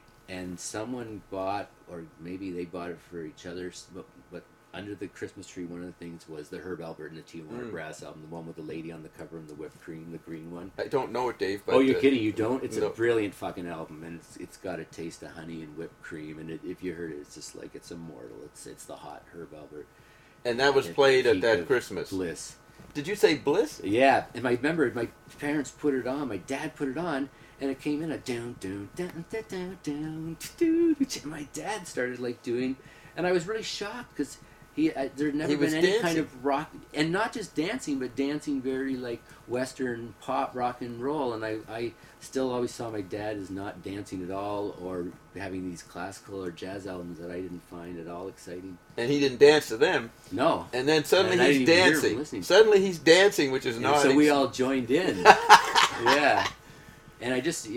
and someone bought, or maybe they bought it for each other, but under the Christmas tree, one of the things was the Herb Alpert and the Tijuana Brass album, the one with the lady on the cover and the whipped cream, the green one. I don't know it, Dave. But, oh, you're kidding? You don't? It's no. a brilliant fucking album, and it's got a taste of honey and whipped cream, and if you heard it, it's just like it's immortal. It's the hot Herb Alpert. And that was played at that Christmas. Bliss. Did you say Bliss? Yeah, and I remember my parents put it on. My dad put it on, and it came in a down, down, down, down, down, down, down. My dad started like doing, and I was really shocked because there'd never been any kind of rock, and not just dancing, but dancing very like Western pop, rock and roll. And I still always saw my dad as not dancing at all, or having these classical or jazz albums that I didn't find at all exciting. And he didn't dance to them. No. And then suddenly And he's dancing. Suddenly he's dancing, which is and not. So we all joined in. Yeah. And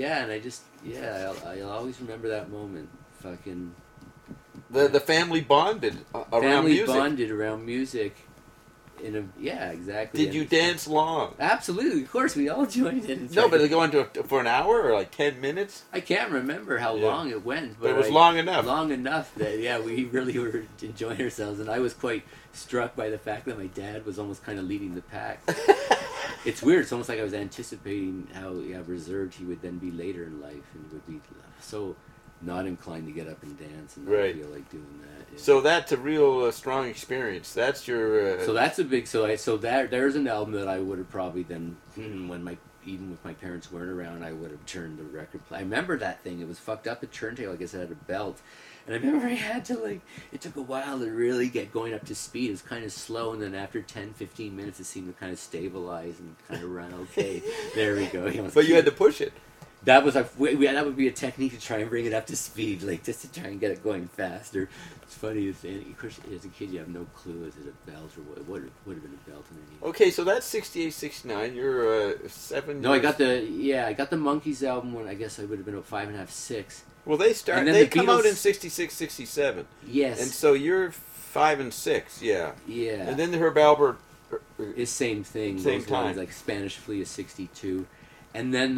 I'll always remember that moment. Fucking. The family bonded around music. Family bonded around music. Exactly. Did you dance long? Absolutely, of course. We all joined in. No, but did it go on for an hour or like 10 minutes? I can't remember how long it went, but it was long enough. Long enough that we really were enjoying ourselves, and I was quite struck by the fact that my dad was almost kind of leading the pack. It's weird. It's almost like I was anticipating how reserved he would then be later in life, and would be so not inclined to get up and dance and not feel like doing that. Yeah. So that's a real strong experience. That's your. So that's a big. There's an album that I would have probably then even with my parents weren't around, I would have turned the record play. I remember that thing. It was fucked up. A turntable. I guess it had a belt, and I remember I had to It took a while to really get going up to speed. It was kind of slow, and then after 10-15 minutes, it seemed to kind of stabilize and kind of run okay. There we go. But you had to push it. That was that would be a technique to try and bring it up to speed, just to try and get it going faster. It's funny to say. Of course, as a kid, you have no clue. Is it a belt or what? Would have been a belt in any. Okay, so that's 68, 69. You're 7. No, I got the Monkees album when I guess I would have been about 5.5, 6. Well, they come out in 66, 67. Yes. And so you're 5 and 6. Yeah. Yeah. And then the Herb Alpert is same thing. Same time. Ones, like Spanish Flea is 62, and then.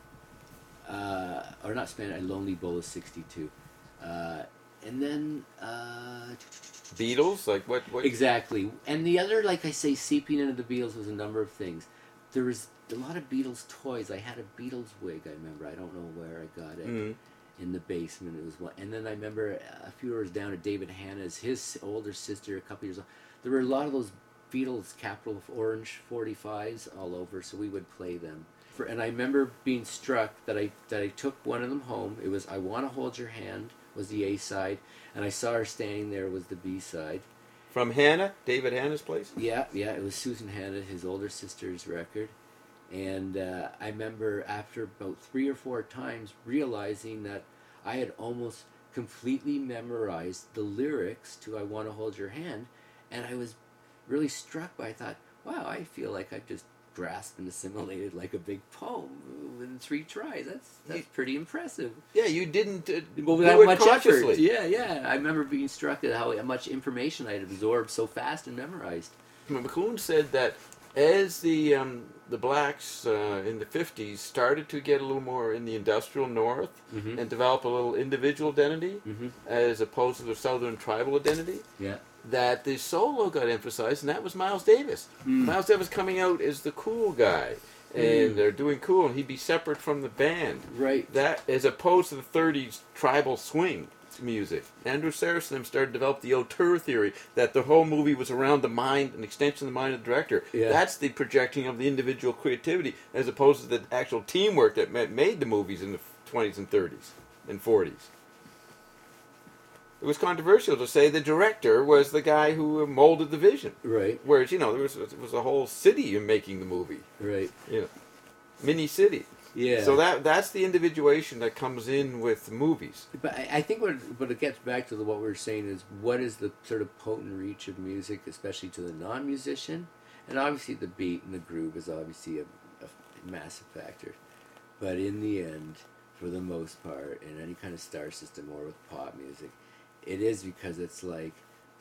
Or not Spanish, Lonely Bull is 62. And then... Beatles? Like what? Exactly. And the other, like I say, seeping into the Beatles was a number of things. There was a lot of Beatles toys. I had a Beatles wig, I remember. I don't know where I got it. In the basement. It was one. And then I remember a few hours down at David Hanna's, his older sister, a couple years old. There were a lot of those Beatles Capital Orange 45s all over, so we would play them. And I remember being struck that I took one of them home. It was I Want to Hold Your Hand was the A side, and I Saw Her Standing There was the B side. From Hannah, David Hanna's place? Yeah, it was Susan Hannah, his older sister's record. And I remember after about 3 or 4 times realizing that I had almost completely memorized the lyrics to I Want to Hold Your Hand. And I was really struck by, I thought, wow, I feel like I've just grasped and assimilated like a big poem in 3 tries. That's pretty impressive. Yeah, you didn't do Without it much consciously. effort. Yeah. I remember being struck at how much information I had absorbed so fast and memorized. McLuhan said that as the blacks in the 50s started to get a little more in the industrial north and develop a little individual identity as opposed to the southern tribal identity, Yeah. that the solo got emphasized, and that was Miles Davis. Miles Davis coming out as the cool guy, and they're doing cool, and he'd be separate from the band. Right. That as opposed to the 30s tribal swing music. Andrew Saracen and them started to develop the auteur theory that the whole movie was around the mind, an extension of the mind of the director. Yeah. That's the projecting of the individual creativity as opposed to the actual teamwork that made the movies in the 20s and 30s and 40s. It was controversial to say the director was the guy who molded the vision. Right. Whereas, there was a whole city in making the movie. Right. Mini city. Yeah. So that's the individuation that comes in with movies. But I think what it gets back to what we were saying is what is the sort of potent reach of music, especially to the non-musician, and obviously the beat and the groove is obviously a massive factor. But in the end, for the most part, in any kind of star system or with pop music, it is because it's like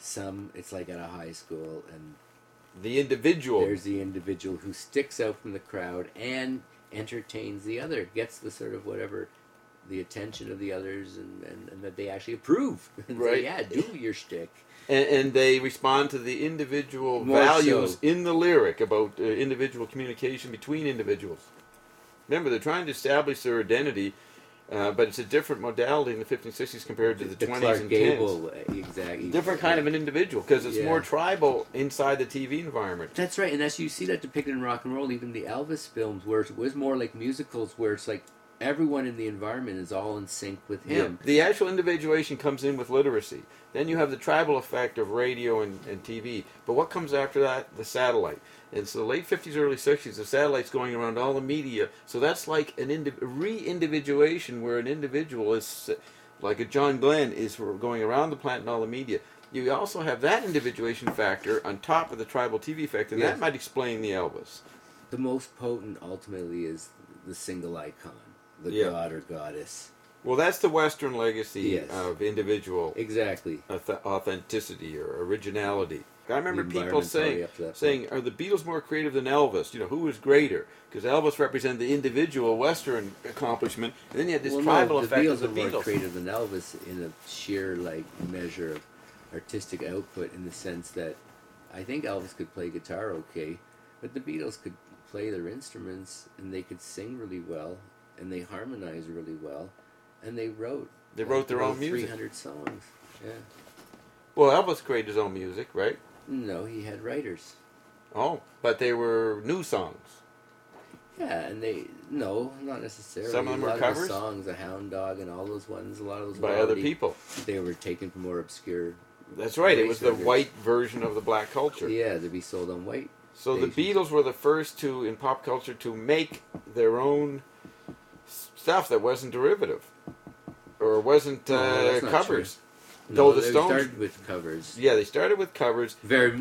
at a high school and The individual. there's the individual who sticks out from the crowd and entertains the other, gets the sort of whatever, the attention of the others, and that they actually approve. And Right. say, yeah, do your shtick. And they respond to the individual More values so. in the lyric about individual communication between individuals. Remember, they're trying to establish their identity, but it's a different modality in the 50s and 60s compared to the 20s Clark and Gable, 10s. exactly. Different kind of an individual because it's Yeah. more tribal inside the TV environment. That's right, and you see that depicted in rock and roll, even the Elvis films, where it was more like musicals, where it's like everyone in the environment is all in sync with him. Yeah. The actual individuation comes in with literacy. Then you have the tribal effect of radio and TV. But what comes after that? The satellite. And so the late 50s, early 60s, the satellite's going around all the media. So that's like an re-individuation where an individual is, like a John Glenn, is going around the planet and all the media. You also have that individuation factor on top of the tribal TV effect, and Yes. that might explain the Elvis. The most potent, ultimately, is the single icon, the Yeah. god or goddess. Well, that's the Western legacy Yes. of individual Exactly. authenticity or originality. I remember The people environment's already saying, up to that saying, are the Beatles more creative than Elvis? Who is greater? Because Elvis represented the individual Western accomplishment, and then you had this tribal no, effect of the the Beatles are more Beatles. creative than Elvis in a sheer measure of artistic output, in the sense that I think Elvis could play guitar okay, but the Beatles could play their instruments and they could sing really well and they harmonized really well, and they wrote their own music. 300 songs. Yeah. Well, Elvis created his own music, right? No, he had writers. Oh, but they were new songs. Yeah, and not necessarily. Some of them a were lot covers? Of the songs, a Hound Dog, and all those ones. A lot of those By were other already- people. They were taken from more obscure. That's right. It race was the records. white version of the black culture. Yeah, to be sold on white. So the stations. Beatles were the first to, in pop culture, to make their own stuff that wasn't derivative or wasn't No, that's not covers. No, Though the they Stones, started with covers. yeah, they started with covers.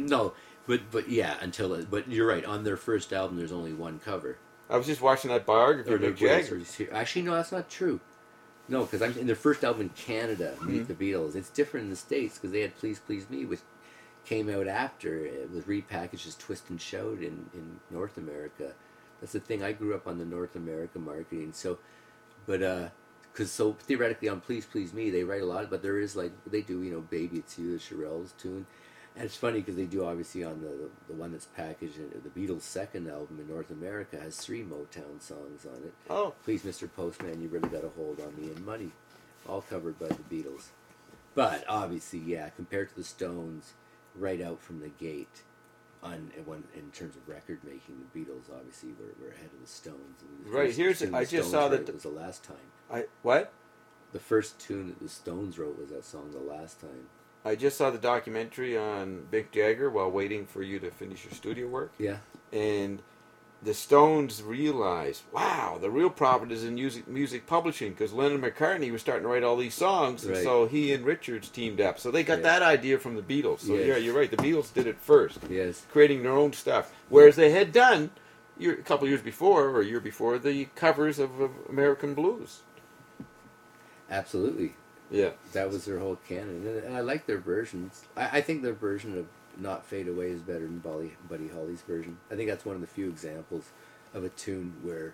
But yeah, but you're right. On their first album, there's only one cover. I was just watching that biography of Or Mick Jagger. Actually, no, that's not true. No, because I'm in their first album in Canada, Mm-hmm. Meet the Beatles. It's different in the States because they had Please Please Me, which came out after. It was repackaged as Twist and Shout in North America. That's the thing. I grew up on the North America marketing. So, but because theoretically on Please Please Me, they write a lot, but there is they do, Baby It's You, the Shirelles tune. And it's funny because they do, obviously, on the one that's packaged in the Beatles' second album in North America has 3 Motown songs on it. Oh, Please, Mr. Postman, You Really Got a Hold on Me, and Money, all covered by the Beatles. But obviously, yeah, compared to the Stones, right out from the gate, in terms of record making, the Beatles obviously were ahead of the Stones. And the Right, first here's- thing I the just Stones saw that wrote the- was the last time. what? The first tune that the Stones wrote was that song, "The Last Time." I just saw the documentary on Mick Jagger while waiting for you to finish your studio work. Yeah. And the Stones realized, wow, the real profit is in music publishing, because Lennon McCartney was starting to write all these songs, and Right. so he and Richards teamed up. So they got Yeah. that idea from the Beatles. So Yes. yeah, you're right. The Beatles did it first, Yes. creating their own stuff, whereas they had done a couple years before or a year before the covers of American blues. Absolutely. Yeah. That was their whole canon, and I like their versions. I think their version of "Not Fade Away" is better than Buddy Holly's version. I think that's one of the few examples of a tune where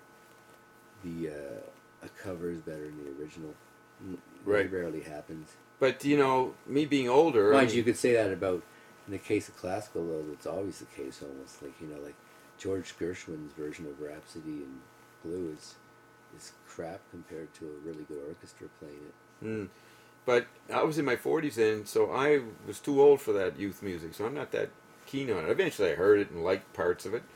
the a cover is better than the original. Right. It rarely happens. But me being older, Mind you, you could say that about, in the case of classical, though, it's always the case almost. Like, like George Gershwin's version of Rhapsody in Blue is crap compared to a really good orchestra playing it. Mm. But I was in my 40s then, so I was too old for that youth music, so I'm not that keen on it. Eventually I heard it and liked parts of it.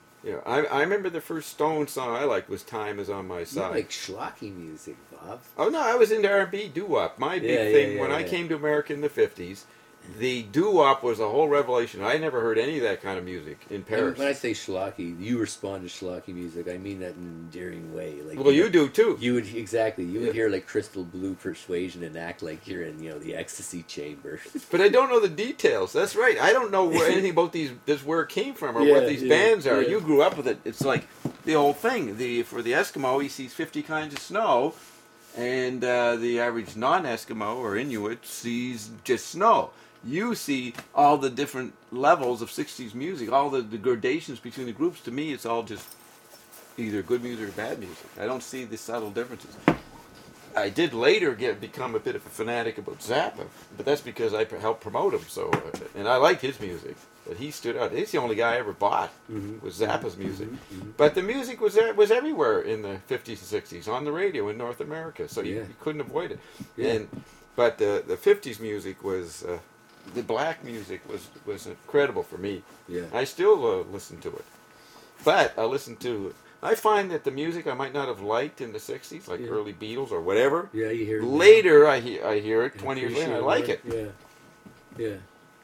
I remember the first Stone song I liked was "Time Is on My You Side." like schlocky music, Bob. Oh no, I was into R&B doo-wop. My big thing when I came to America in the 50s, the doo-wop was a whole revelation. I never heard any of that kind of music in Paris. When I say schlocky, you respond to schlocky music. I mean that in an endearing way. Like, well, you do too. You would would hear like Crystal Blue Persuasion and act like you're in the ecstasy chamber. But I don't know the details. That's right. I don't know anything about where it came from or what these bands are. Yeah. You grew up with it. It's like the old thing. For the Eskimo, he sees 50 kinds of snow, and the average non-Eskimo or Inuit sees just snow. You see all the different levels of 60s music, all the gradations between the groups. To me, it's all just either good music or bad music. I don't see the subtle differences. I did later become a bit of a fanatic about Zappa, but that's because I helped promote him. So, and I liked his music, but he stood out. He's the only guy I ever bought was Zappa's music. But the music was everywhere in the 50s and 60s on the radio in North America, so you couldn't avoid it. Yeah. But the 50s music was the black music was incredible for me. Yeah. I still listen to it, but I find that the music I might not have liked in the 60s, like early Beatles or whatever. Yeah, you hear it. Later, I hear it 20 years later, I like it. Yeah. Yeah.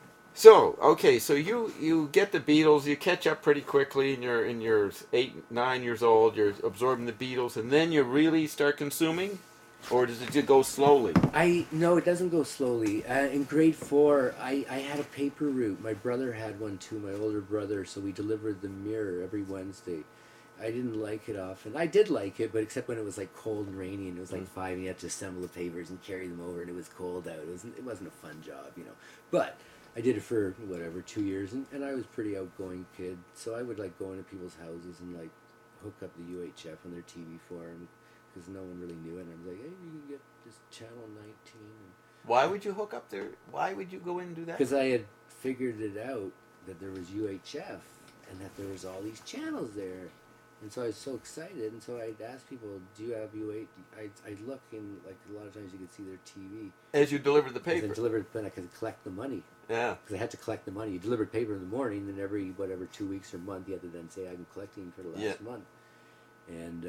So, okay, so you get the Beatles, you catch up pretty quickly, and you're 8, 9 years old, you're absorbing the Beatles, and then you really start consuming? Or does it just go slowly? No, it doesn't go slowly. In grade 4, I had a paper route. My brother had one too, my older brother, so we delivered the Mirror every Wednesday. I didn't like it often. I did like it, but except when it was like cold and rainy and it was like 5 and you had to assemble the papers and carry them over and it was cold out. It wasn't a fun job, But I did it for 2 years and I was a pretty outgoing kid, so I would like go into people's houses and like hook up the UHF on their TV for them because no one really knew it. And I was like, hey, you can get this channel 19. Why would you hook up there? Why would you go in and do that? Because I had figured it out that there was UHF and that there was all these channels there. And so I was so excited, and so I'd ask people, do you have UH? I'd look, and like a lot of times you could see their TV. As you delivered the paper. As I delivered, then I could collect the money. Yeah. Because I had to collect the money. You delivered paper in the morning, and every, 2 weeks or month, you had to then say, I'm collecting for the last month. And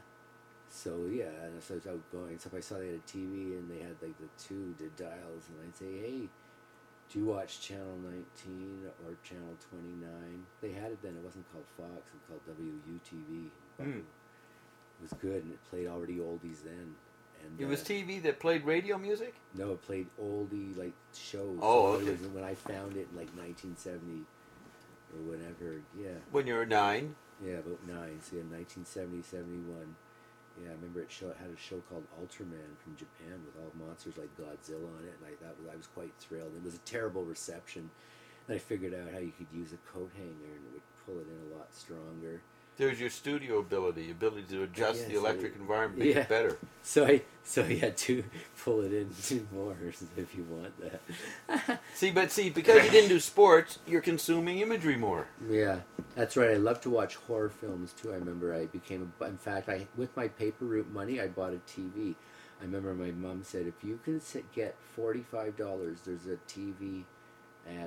so I was outgoing. So if I saw they had a TV, and they had like the 2 dials, and I'd say, hey, do you watch Channel 19 or Channel 29? They had it then. It wasn't called Fox. It was called WUTV. It was good, and it played already oldies then. And it was TV that played radio music? No, it played oldie, like, shows. Oh, so okay. It was when I found it in, like, 1970 or whenever, yeah. When you were 9? Yeah, about 9. So, yeah, 1970, 71. Yeah, I remember it had a show called Ultraman from Japan with all monsters like Godzilla on it, and I was quite thrilled. It was a terrible reception, and I figured out how you could use a coat hanger and it would pull it in a lot stronger. There's your studio ability to adjust the electric environment, make it better. So I had to pull it in 2 more if you want that. See, because you didn't do sports, you're consuming imagery more. Yeah, that's right. I love to watch horror films too. I remember in fact, with my paper route money, I bought a TV. I remember my mom said, if you can get $45, there's a TV at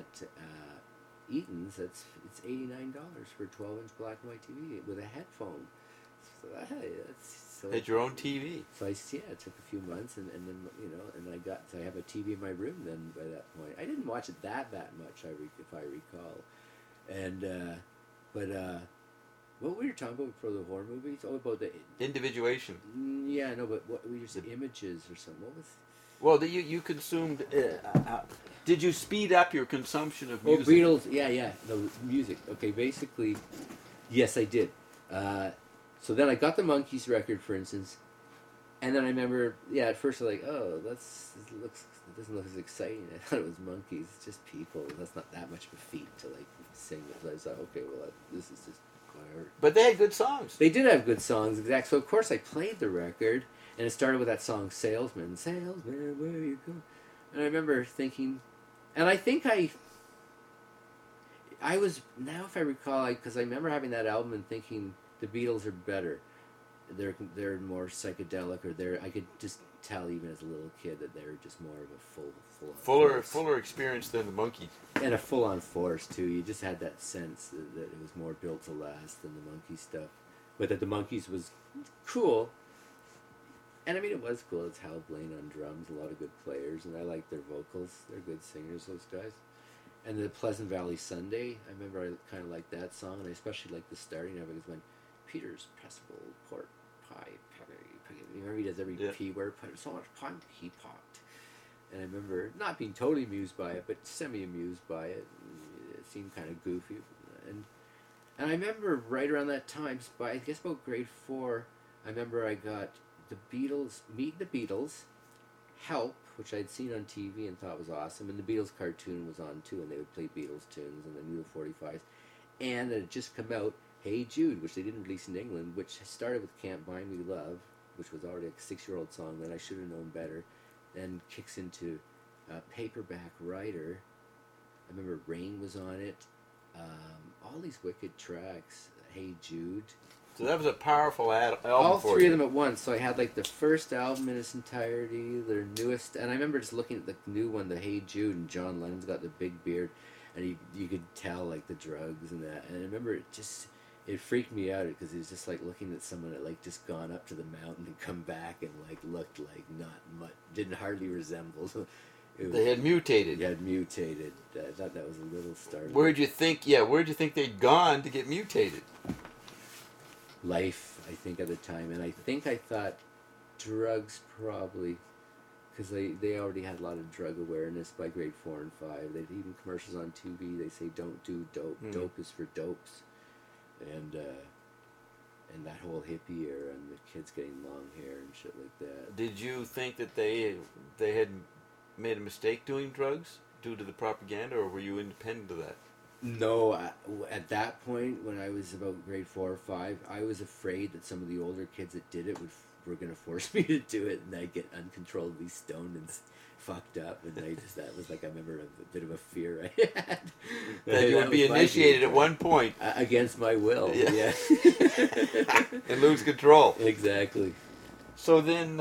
Eaton's. It's $89 for a 12-inch black and white TV with a headphone. So, hey, that's So Had your own TV. So it took a few months, and then and I have a TV in my room. Then by that point, I didn't watch it that much. If I recall, and what we were talking about for the horror movies? Oh, about the Individuation. Yeah, no, but what we just images or something. What was? Well, you consumed. Did you speed up your consumption of Oh, music? Beatles. Yeah, the music. Okay, basically, yes, I did. So then I got the Monkees record, for instance, and then I remember, at first I was like, oh, it doesn't look as exciting. I thought it was Monkees. It's just people. That's not that much of a feat to like sing it. I was like, okay, well, this is just choir. But they had good songs. They did have good songs, exactly. So of course I played the record, and it started with that song "Salesman." Salesman, where you go? And I remember thinking, and I think I was, now if I recall, because I remember having that album and thinking the Beatles are better. They're more psychedelic, or I could just tell even as a little kid that they're just more of a Fuller experience than the Monkees. and a full-on force too. You just had that sense that it was more built to last than the Monkees stuff, but that the Monkees was cool. And I mean, it was cool. It's Hal Blaine on drums, a lot of good players, and I like their vocals. They're good singers, those guys. And the Pleasant Valley Sunday, I remember I kind of liked that song, and I especially liked the starting of it, because when Peter's Pressable Pork Pie, you remember he does every P word, put so much pun he popped. And I remember not being totally amused by it, but semi-amused by it. It seemed kind of goofy. And I remember right around that time, by I guess about grade 4, I remember I got the Beatles, Meet the Beatles, Help, which I'd seen on TV and thought was awesome, and the Beatles cartoon was on too, and they would play Beatles tunes, and I knew the 45s. And it had just come out, Hey Jude, which they didn't release in England, which started with Can't Buy Me Love, which was already a 6-year-old song that I should have known better, then kicks into Paperback Writer. I remember Rain was on it. All these wicked tracks, Hey Jude. So that was a powerful album. All for three you. of them at once. So I had like the first album in its entirety, their newest, and I remember just looking at the new one, the Hey Jude, and John Lennon's got the big beard, and you could tell like the drugs and that. And I remember it freaked me out because it was just like looking at someone that like just gone up to the mountain and come back and like looked like not much, didn't hardly resemble. They had mutated. They had mutated. I thought that was a little startling. Where'd you think they'd gone to get mutated? Life, I think, at the time, and I think I thought drugs probably, because they already had a lot of drug awareness by grade 4 and 5. They'd even commercials on TV. They say don't do dope. Dope is for dopes, and that whole hippie era and the kids getting long hair and shit like that. Did you think that they had made a mistake doing drugs due to the propaganda, or were you independent of that? No, at that point, when I was about grade 4 or 5, I was afraid that some of the older kids that did it were going to force me to do it, and I'd get uncontrollably stoned and fucked up, and that was like, I remember a bit of a fear I had. That you would be initiated at one point. Against my will, yeah. And lose control. Exactly. So then...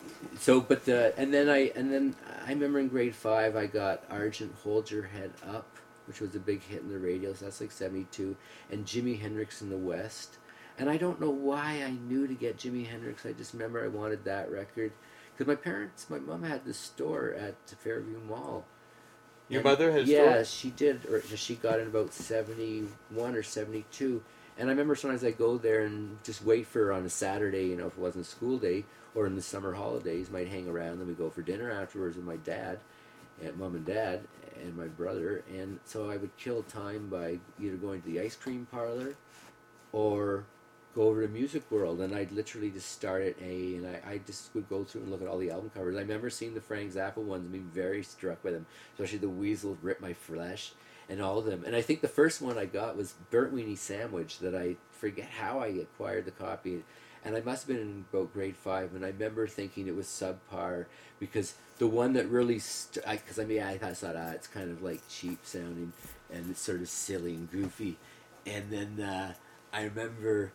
and then I remember in grade 5, I got Argent Hold Your Head Up, which was a big hit in the radio, so that's like 72, and Jimi Hendrix in the West. And I don't know why I knew to get Jimi Hendrix. I just remember I wanted that record. Because my mom had this store at Fairview Mall. Your mother had a store? Yeah, she did. Or she got in about 71 or 72. And I remember sometimes I'd go there and just wait for her on a Saturday, if it wasn't a school day, or in the summer holidays, might hang around, then we'd go for dinner afterwards with my dad, and mom and dad, and my brother. And so I would kill time by either going to the ice cream parlor or go over to Music World, and I'd literally just start at A, and I just would go through and look at all the album covers. I remember seeing the Frank Zappa ones and being very struck by them, especially the Weasel Rip My Flesh, and all of them. And I think the first one I got was Burnt Weenie Sandwich, that I forget how I acquired the copy, and I must have been in about grade 5, and I remember thinking it was subpar, because the one that really, I thought, it's kind of like cheap sounding, and it's sort of silly and goofy. And then I remember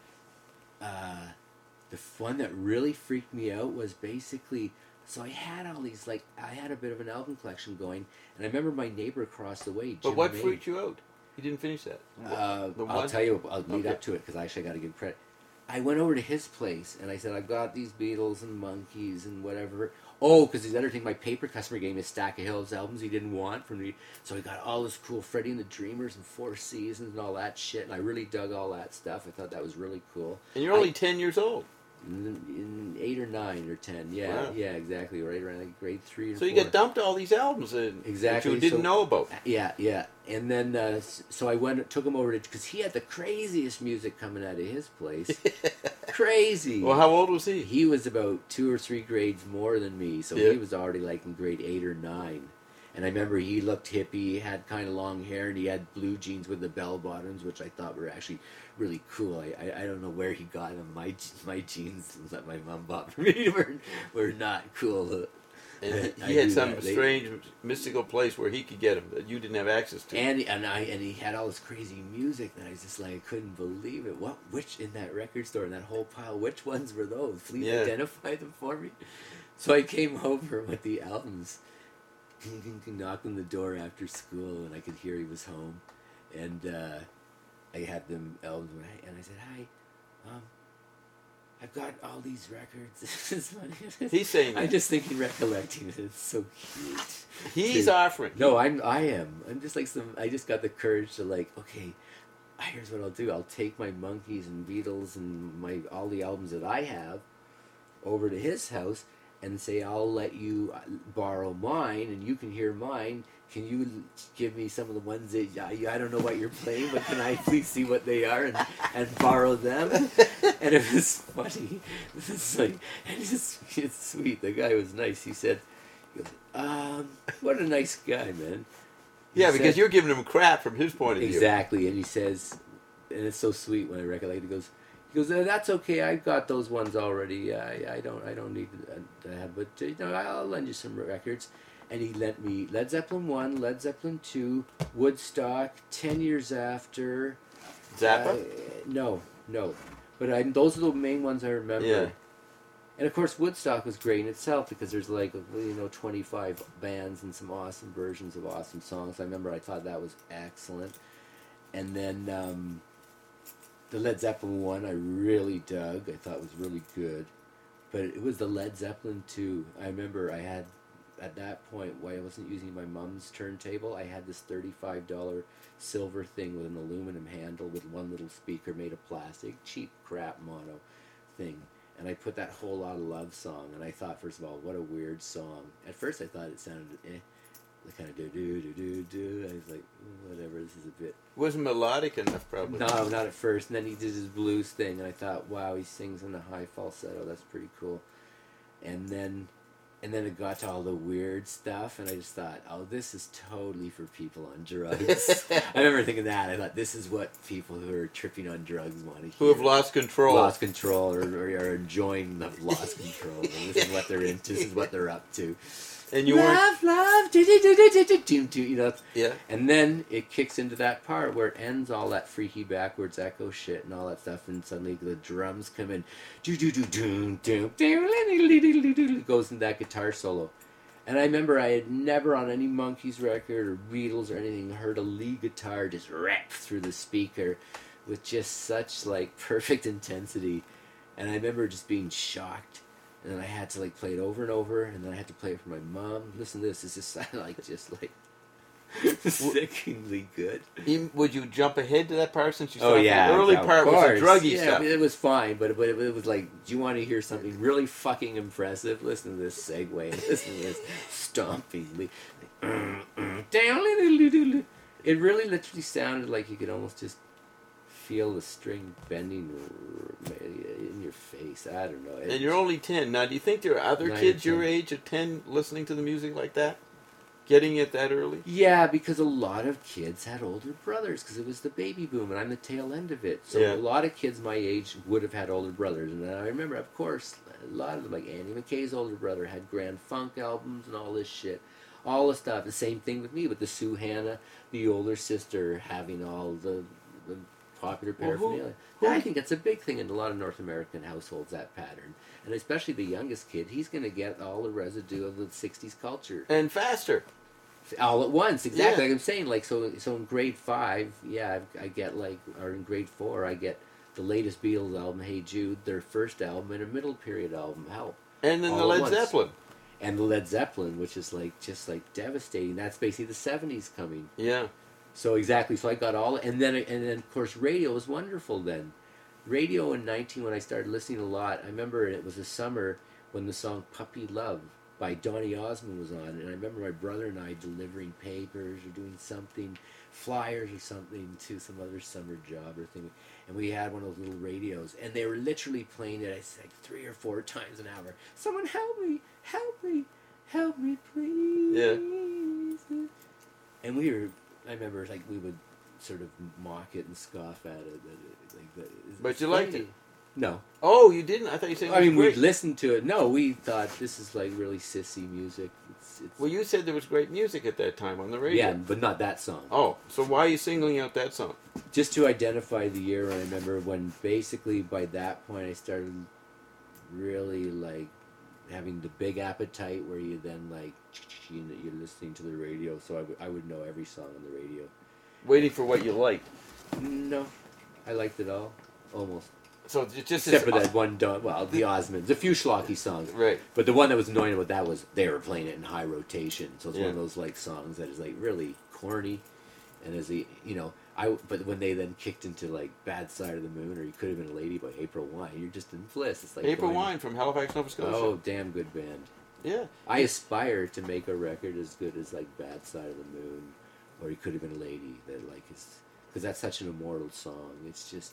the one that really freaked me out was basically, so I had all these, I had a bit of an album collection going, and I remember my neighbor across the way, Jim But what May. freaked you out? You didn't finish that. I'll tell you, I'll lead up to it, because I actually got to give credit. I went over to his place and I said, I've got these Beatles and Monkees and whatever. Oh, because the other thing, my paper customer gave me a stack of Hills albums he didn't want from me. So I got all this cool Freddie and the Dreamers and Four Seasons and all that shit. And I really dug all that stuff. I thought that was really cool. And you're only 10 years old. In 8 or 9 or 10, yeah, Wow. yeah, exactly, right around like grade 3 or 4. So you get dumped all these albums in Exactly. that you didn't know about. Yeah, yeah. And then, so I took him over to, because he had the craziest music coming out of his place. Crazy. Well, how old was he? He was about 2 or 3 grades more than me, so Yeah. he was already like in grade 8 or 9. And I remember he looked hippie, he had kind of long hair, and he had blue jeans with the bell bottoms, which I thought were actually really cool. I don't know where he got them. My jeans that my mom bought for me were not cool. And I he had knew some that. strange mystical place where he could get them that you didn't have access to. And he had all this crazy music that I was just like, I couldn't believe it. Which in that record store, in that whole pile, which ones were those? Please Yeah. identify them for me. So I came over with the albums, knocked on the door after school, and I could hear he was home, and I had them albums, and I said, "Hi, I've got all these records." It's funny. He's saying that. I'm just thinking, recollecting it. It's so cute. He's Dude. offering. No, I am. I'm just like I just got the courage to like, okay, here's what I'll do. I'll take my Monkees and Beatles and all the albums that I have over to his house and say, I'll let you borrow mine and you can hear mine. Can you give me some of the ones that I don't know what you're playing, but can I please see what they are and borrow them? And it was funny. It's like, and it's sweet. The guy was nice. He goes, what a nice guy, man. He Yeah, because said- you're giving him crap from his point of view. Exactly, and he says, and it's so sweet when I recollect. He goes, that's okay. I've got those ones already. I don't need to have, but I'll lend you some records. And he lent me Led Zeppelin 1, Led Zeppelin 2, Woodstock, 10 Years After. Zappa? No. But those are the main ones I remember. Yeah. And of course, Woodstock was great in itself because there's like 25 bands and some awesome versions of awesome songs. I thought that was excellent. And then the Led Zeppelin one I really dug. I thought was really good. But it was the Led Zeppelin 2. I remember I had, at that point, while I wasn't using my mom's turntable, I had this $35 silver thing with an aluminum handle with one little speaker made of plastic, cheap crap mono thing. And I put that Whole Lotta Love song, and I thought, first of all, what a weird song. At first I thought it sounded, kind of do. I was like, whatever, this is a bit... It wasn't melodic enough, probably. No, not at first. And then he did his blues thing, and I thought, wow, he sings in a high falsetto. That's pretty cool. And then it got to all the weird stuff, and I just thought, oh, this is totally for people on drugs. I remember thinking that. I thought, this is what people who are tripping on drugs want to hear. Who have lost control. Lost control, or are enjoying the lost control. And this is what they're into. This is what they're up to. And you weren't... Love, Yeah. And then it kicks into that part where it ends all that freaky backwards echo shit and all that stuff, and suddenly the drums come in, it goes into that guitar solo. And I remember I had never on any Monkees record or Beatles or anything heard a lead guitar just rip through the speaker with just such like perfect intensity. And I remember just being shocked. And then I had to play it over and over, and then I had to play it for my mom. Listen to this. This is sickeningly good. Would you jump ahead to that part since you Oh started? yeah, The early of part was course. the druggy yeah, stuff. It was fine, but it was like, do you want to hear something really fucking impressive? Listen to this segue. Listen to this stomping. It really literally sounded like you could almost just feel the string bending in your face. I don't know. And you're only 10. Now, do you think there are other 9 or kids 10. your age at 10 listening to the music like that? Getting it that early? Yeah, because a lot of kids had older brothers because it was the baby boom, and I'm the tail end of it. So Yeah. a lot of kids my age would have had older brothers. And I remember, of course, a lot of them, like Andy McKay's older brother, had Grand Funk albums and all this shit. All the stuff. The same thing with me, with the Sue Hannah, the older sister, having all the popular Well, paraphernalia. who- I think that's a big thing in a lot of North American households, that pattern. And especially the youngest kid, he's going to get all the residue of the 60s culture. And faster. All at once, exactly. Yeah. Like I'm saying, so in grade 5, yeah, I get or in grade 4, I get the latest Beatles album, Hey Jude, their first album, and a middle period album, Help. And then the all at Led once. Zeppelin. And the Led Zeppelin, which is like just like devastating. That's basically the '70s coming. Yeah. So exactly. So I got all, and then of course radio was wonderful then. Radio in 19 when I started listening a lot. I remember it was a summer when the song "Puppy Love" by Donny Osmond was on, and I remember my brother and I delivering papers or doing something, flyers or something to some other summer job or thing, and we had one of those little radios, and they were literally playing it like 3 or 4 times an hour. Someone help me, help me, help me, please. Yeah. And we were, I remember, like we would sort of mock it and scoff at it. But you liked it? No. Oh, you didn't? I thought you said it was I mean, we great. listened to it. No, we thought this is like really sissy music. It's Well, you said there was great music at that time on the radio. yeah, but not that song. Oh, so why are you singling out that song? Just to identify the year, I remember when basically by that point I started really like having the big appetite where you then like you're listening to the radio, so I would know every song on the radio. Waiting for what you liked. No, I liked it all, almost. So it's just Except for this- that one, the Osmonds, a few schlocky songs. Right. But the one that was annoying about that was they were playing it in high rotation. So it's one of Yeah. those like songs that is like really corny. And as the, but when they then kicked into like Bad Side of the Moon or You Could Have Been a Lady by April Wine, you're just in bliss. It's like April going- Wine from Halifax, Nova Scotia. Oh, damn good band. Yeah. I aspire to make a record as good as like Bad Side of the Moon or You Could Have Been a Lady. That like is because that's such an immortal song. It's just,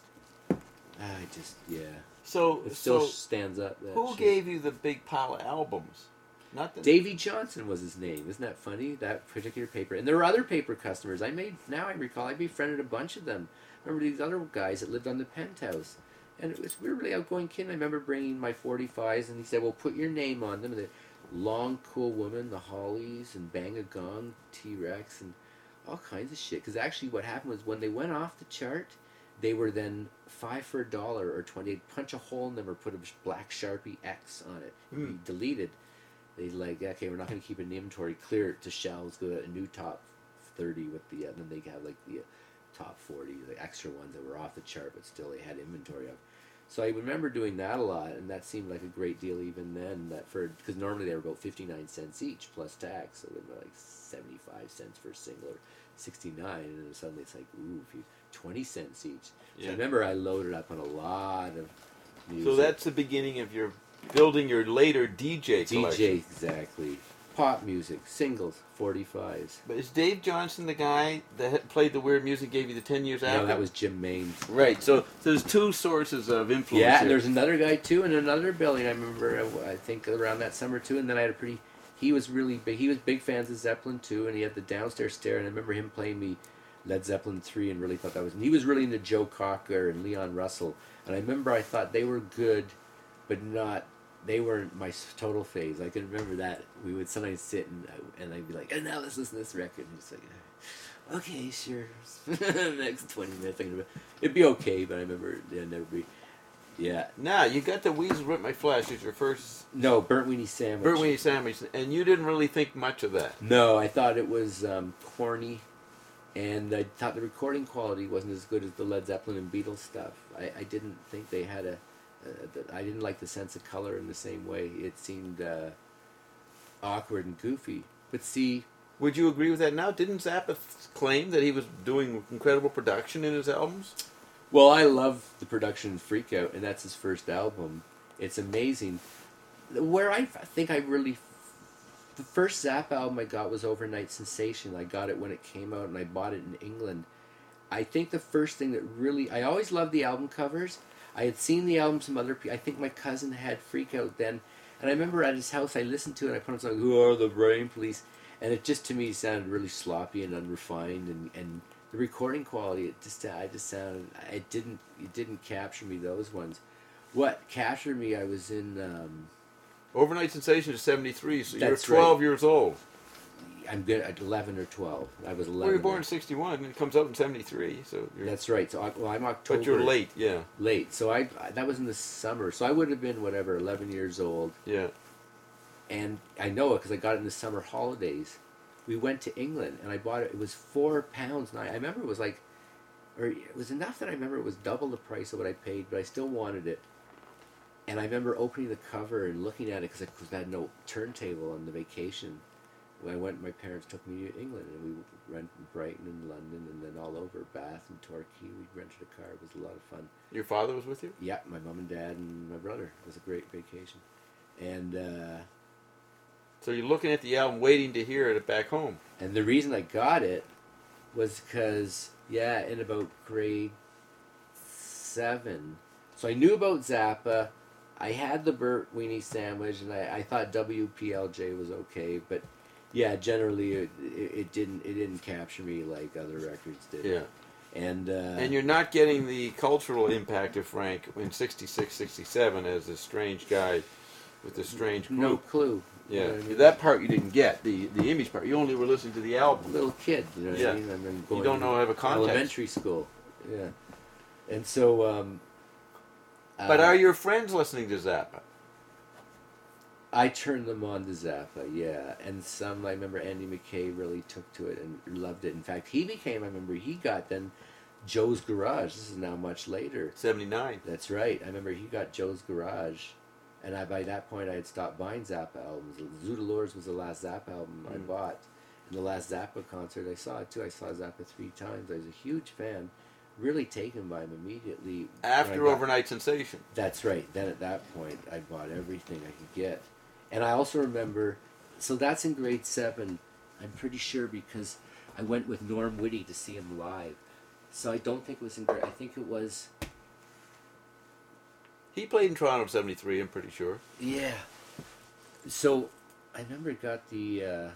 yeah. So, It still so stands up. That who shit. gave you the big pile of albums? Not the Davy Johnson was his name. Isn't that funny? That particular paper. And there were other paper customers. I befriended a bunch of them. Remember these other guys that lived on the penthouse. And we were really outgoing kid. I remember bringing my 45s and he said, well, put your name on them. And the Long Cool Woman, the Hollies, and Bang a Gong, T-Rex, and all kinds of shit. Because actually what happened was when they went off the chart, they were then $5 for $1 or 20. Punch a hole in them or put a black Sharpie X on it. Be deleted. They like, okay, we're not going to keep an inventory. Clear it to shelves. Go to a new top 30 with the. And then they have like the top 40, the extra ones that were off the chart, but still they had inventory of. So I remember doing that a lot, and that seemed like a great deal even then. That because normally they were about 59 cents each plus tax, so they were like 75 cents for a single or 69, and then suddenly it's like, ooh, 20 cents each. So Yeah. I remember I loaded up on a lot of music. So that's the beginning of your building your later DJ collection. DJ, exactly. Pop music, singles, 45s. But is Dave Johnson the guy that had played the weird music, gave you the 10 years after? No, that was Jim Maines. Right, so there's two sources of influence Yeah, and here. there's another guy too in another building. I remember, I think around that summer too. And then I had he was really big. He was big fans of Zeppelin too, and he had the downstairs stair. And I remember him playing me Led Zeppelin 3, and really thought that was. And he was really into Joe Cocker and Leon Russell. And I remember I thought they were good, but not. They weren't my total phase. I can remember that we would sometimes sit and I'd be like, and now let's listen to this record. And he's like, okay, sure. Next 20 minutes, it'd be okay. But I remember it'd never be. Yeah. Now, you got the Weasel Rip My Flesh as your first No, Burnt Weenie Sandwich. Burnt Weenie Sandwich, and you didn't really think much of that. No, I thought it was corny, and I thought the recording quality wasn't as good as the Led Zeppelin and Beatles stuff. I didn't think they had I didn't like the sense of color in the same way. It seemed awkward and goofy. But see, Would you agree with that now? Didn't Zappa claim that he was doing incredible production in his albums? well, I love the production in Freak Out, and that's his first album. It's amazing. Where I think I really... The first Zappa album I got was Overnight Sensation. I got it when it came out, and I bought it in England. I think the first thing that really... I always loved the album covers. I had seen the album some other people. I think my cousin had Freak Out then. And I remember at his house, I listened to it, and I put on something, Who Are the Brain Police? And it just, to me, sounded really sloppy and unrefined. And the recording quality, it didn't capture me, those ones. What captured me, I was in... Overnight Sensation is 73, so you're That's 12 right. years old. I'm good at 11 or 12. I was 11. Well, you're born in 61, and it comes out in 73, so you're... That's right. So I'm October. But you're late, yeah. Late. So I that was in the summer. So I would have been, 11 years old. Yeah. And I know it because I got it in the summer holidays. We went to England, and I bought it. It was £4. And I remember it was like or it was enough that I remember it was double the price of what I paid, but I still wanted it. And I remember opening the cover and looking at it because I had no turntable on the vacation. When I went, my parents took me to England, and we rented Brighton and London, and then all over Bath and Torquay. We rented a car. It was a lot of fun. Your father was with you? Yeah, my mom and dad and my brother. It was a great vacation. And so you're looking at the album, waiting to hear it back home. And the reason I got it was because, in about grade 7, so I knew about Zappa. I had the Burt Weenie Sandwich, and I thought WPLJ was okay, but generally it didn't capture me like other records did. Yeah. And you're not getting the cultural impact of Frank in 66, 67 as this strange guy with this strange group. no clue. Yeah, You know what I mean? that part you didn't get, the image part. You only were listening to the album. Little kid, you know what I mean? And then You don't know how to have a to context. elementary school. Yeah. And so But are your friends listening to Zappa? I turned them on to Zappa, and some, I remember Andy McKay really took to it and loved it. In fact, he got then Joe's Garage. This is now much later. 79. That's right. I remember he got Joe's Garage, and by that point I had stopped buying Zappa albums. Zoodalores was the last Zappa album I bought. And the last Zappa concert I saw it too. I saw Zappa 3 times. I was a huge fan. Really taken by him immediately. After Overnight Sensation. That's right. Then at that point, I bought everything I could get. And I also remember, so that's in grade 7, I'm pretty sure, because I went with Norm Whitty to see him live. So I don't think it was in grade, I think it was... He played in Toronto in 73, I'm pretty sure. Yeah. So I remember it got the...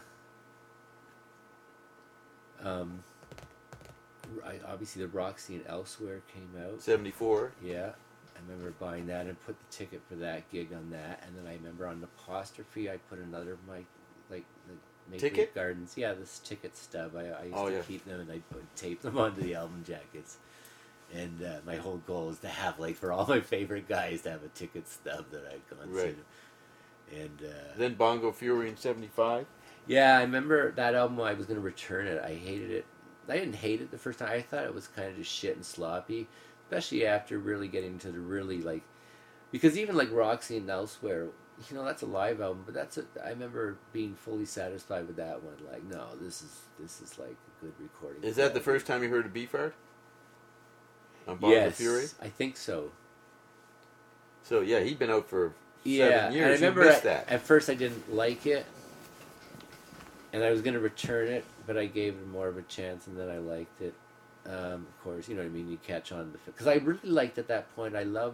obviously the Roxy and Elsewhere came out. 74. Yeah. I remember buying that and put the ticket for that gig on that, and then I remember on Apostrophe I put another of my the Make Ticket? Gardens. Yeah, this ticket stub. I used Oh, to yeah. keep them and I tape them onto the album jackets. And my whole goal is to have for all my favorite guys to have a ticket stub that I'd gone Right. to. And Then Bongo Fury in 75. yeah, I remember that album. I was going to return it. I hated it. I didn't hate it the first time. I thought it was kind of just shit and sloppy. Especially after really getting to the really because even Roxy and Elsewhere, that's a live album, but I remember being fully satisfied with that one. No, this is a good recording. Is that the first time you heard of Beefheart? On Bongo Fury? I think so. So yeah, he'd been out for 7 And I years. remember You missed that. at first I didn't like it, and I was going to return it, but I gave it more of a chance, and then I liked it. Of course, you know what I mean. You catch on to because I really liked at that point. I was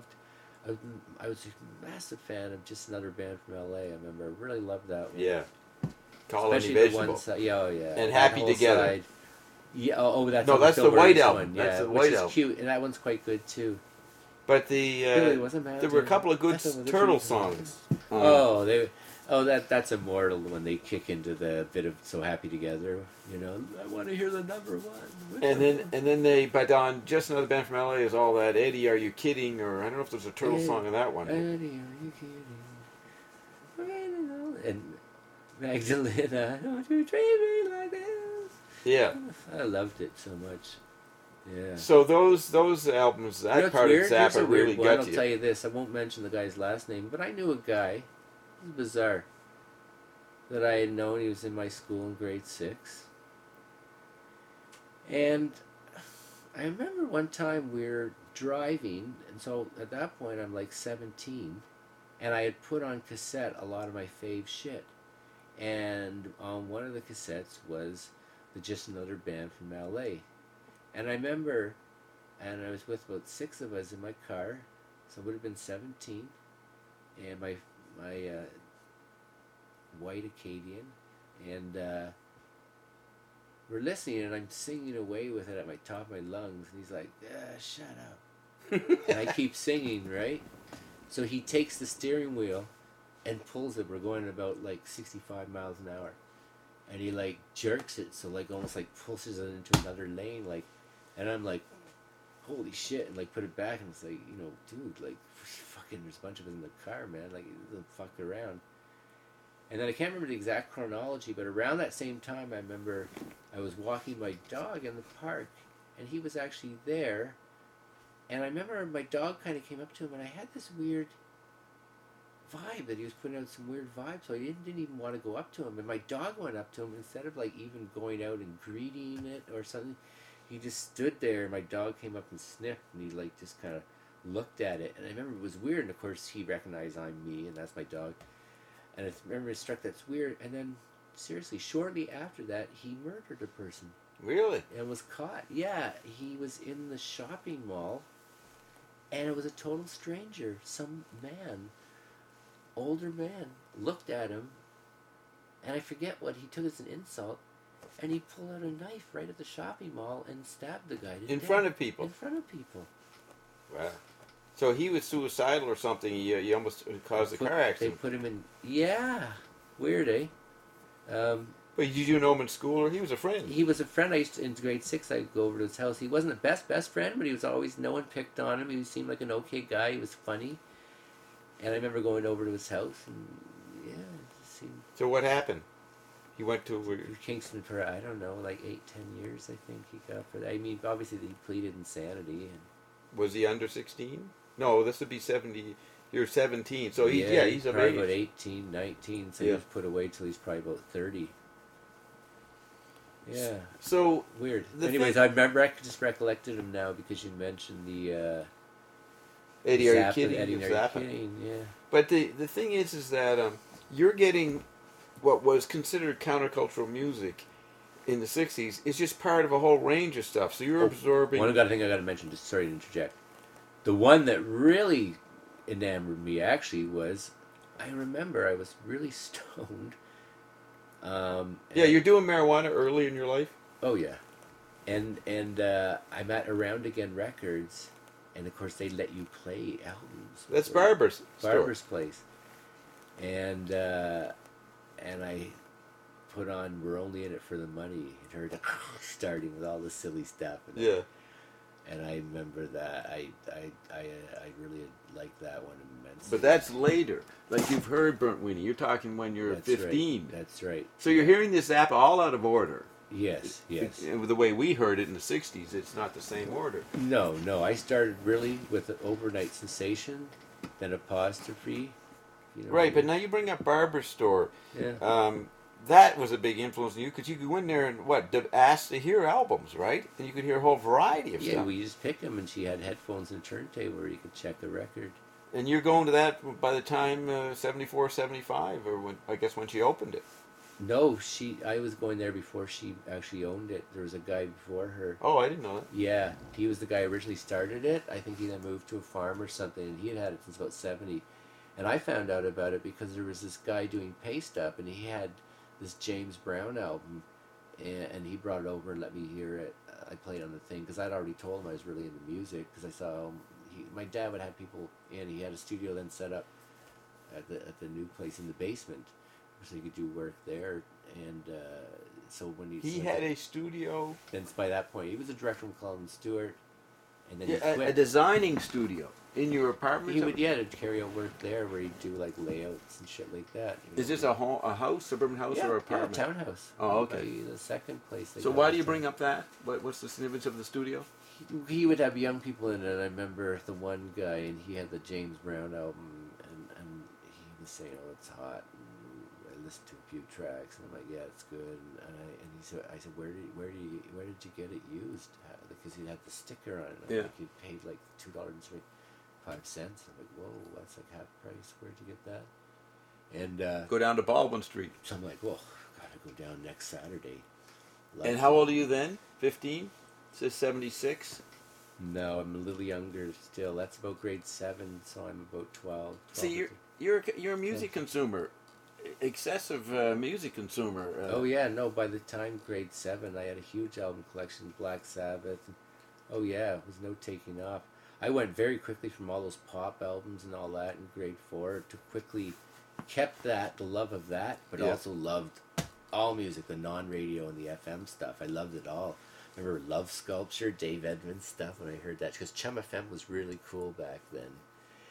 a massive fan of Just Another Band from L.A. I remember I really loved that one. Yeah. Call Any Especially the Vegetable. one side. Yeah, oh yeah. And That Happy whole Together. side. Yeah. Oh, that's No, on that's the Phil White Murray's Album. one, That's yeah, the which White is Album. cute, and that one's quite good too. But the Really, wasn't bad, there were a too. couple of good I thought it was Turtle pretty- songs. That's immortal when they kick into the bit of So Happy Together. I want to hear the number one. And then they, but on Just Another Band from LA is all that Eddie, Are You Kidding? Or I don't know if there's a Turtle song in that one. Eddie, are you kidding? And Magdalena, don't you treat me like this? Yeah. I loved it so much. Yeah. So those albums, that What's part weird? of Here's a Zappa weird really one. got I'll to tell you. you this. I won't mention the guy's last name, but I knew a guy. It was bizarre. That I had known. He was in my school in grade 6. And I remember one time we were driving, and so at that point I'm 17, and I had put on cassette a lot of my fave shit. And on one of the cassettes was the Just Another Band from LA. And I remember, and I was with about 6 of us in my car, so it would have been 17, and my white Acadian, and we're listening, and I'm singing away with it at my top of my lungs, and he's like, shut up. And I keep singing, right? So he takes the steering wheel and pulls it. We're going about 65 miles an hour. And he jerks it, so almost pushes it into another lane, and I'm like, holy shit, and put it back, and it's dude, fucking, there's a bunch of us in the car, man, it doesn't fuck around. And then I can't remember the exact chronology, but around that same time, I remember I was walking my dog in the park, and he was actually there. And I remember my dog kind of came up to him, and I had this weird vibe that he was putting out some weird vibe, so I didn't even want to go up to him. And my dog went up to him, instead of like even going out and greeting it or something, he just stood there. And my dog came up and sniffed, and he like just kind of looked at it. And I remember it was weird, and of course he recognized I'm me, and that's my dog. And I remember it struck that's weird. And then seriously, shortly after that, he murdered a person. Really? And was caught. Yeah, he was in the shopping mall, and it was a total stranger. Some man, older man, looked at him, and I forget what he took as an insult, and he pulled out a knife right at the shopping mall and stabbed the guy to In death. front of people? In front of people. Wow. So he was suicidal or something. He almost caused a car accident. They put him in... Yeah. Weird, eh? But did you know him in school, or he was a friend? He was a friend. I used to, in grade 6, I'd go over to his house. He wasn't the best friend, but he was always... No one picked on him. He seemed like an okay guy. He was funny. And I remember going over to his house, and yeah, it just seemed... So what happened? He went to... Kingston for, I don't know, like 8-10 years, I think he got for that. I mean, obviously he pleaded insanity. And Was he under 16? No, this would be 70... You're 17, so he's of probably age. about 18, 19, so Yeah. he was put away till he's probably about 30. Yeah. So... Weird. the Anyways, thing- I just recollected him now because you mentioned the... Eddie, are you Zappa, kidding? Eddie, are you Zappa. kidding? Yeah. But the thing is that you're getting what was considered countercultural music in the 60s is just part of a whole range of stuff. So you're absorbing... One other thing I got to mention, just sorry to interject. The one that really enamored me actually was, I remember I was really stoned. Yeah, you're doing marijuana early in your life? Oh yeah, and I'm at Around Again Records, and of course they let you play albums. That's Barbara's Place, and I put on "We're Only in It for the Money" and heard starting with all the silly stuff. And Yeah. And I remember that I really liked that one immensely. But that's later. Like you've heard Burnt Weenie. You're talking when you're That's 15. Right. That's right. So you're hearing this Zappa all out of order. Yes. The way we heard it in the 60s, it's not the same order. No. I started really with the Overnight Sensation, then Apostrophe. You know, Right, but now you bring up Barbara's Store. Yeah. That was a big influence on you because you could go in there and ask to hear albums, right? And you could hear a whole variety of Yeah, stuff. we just picked them, and she had headphones and a turntable where you could check the record. And you're going to that by the time 74, 75, or when she opened it. No, I was going there before she actually owned it. There was a guy before her. Oh, I didn't know that. Yeah, he was the guy who originally started it. I think he then moved to a farm or something, and he had it since about 70. And I found out about it because there was this guy doing Paste Up, and he had this James Brown album, and he brought it over and let me hear it. I played on the thing because I'd already told him I was really into music because I saw my dad would have people in. He had a studio then set up at the new place in the basement, so you could do work there. And so when he had a studio. Then by that point he was a director from Colin Stewart, and then he Yeah, quit. a designing studio in your apartment. He would to carry out work there where he'd do like layouts and shit like that. You know? Is this a house, suburban house, or apartment? Yeah, townhouse. Oh, okay. By the second place. So why do you bring up that? What's the significance of the studio? He would have young people in it. I remember the one guy, and he had the James Brown album, and he was saying, "Oh, it's hot." And I listened to a few tracks, and I'm like, "Yeah, it's good." And he said, "I said, where did you get it used?" Because he had the sticker on it. And Yeah. he paid like $2.25. I'm like, "Whoa, that's like half price. Where'd you get that?" And Go down to Baldwin Street. so I'm like, "Well, gotta go down next Saturday." And how old are you then? 15? It says 76. No, I'm a little younger still. That's about grade 7, so I'm about 12. See, you're a music consumer, excessive music consumer. Oh yeah, no. By the time grade 7, I had a huge album collection, Black Sabbath. Oh yeah, it was no taking off. I went very quickly from all those pop albums and all that in grade 4 to quickly kept the love of that, but Yeah. also loved all music, the non-radio and the FM stuff. I loved it all. I remember Love Sculpture, Dave Edmunds stuff when I heard that, because Chum FM was really cool back then.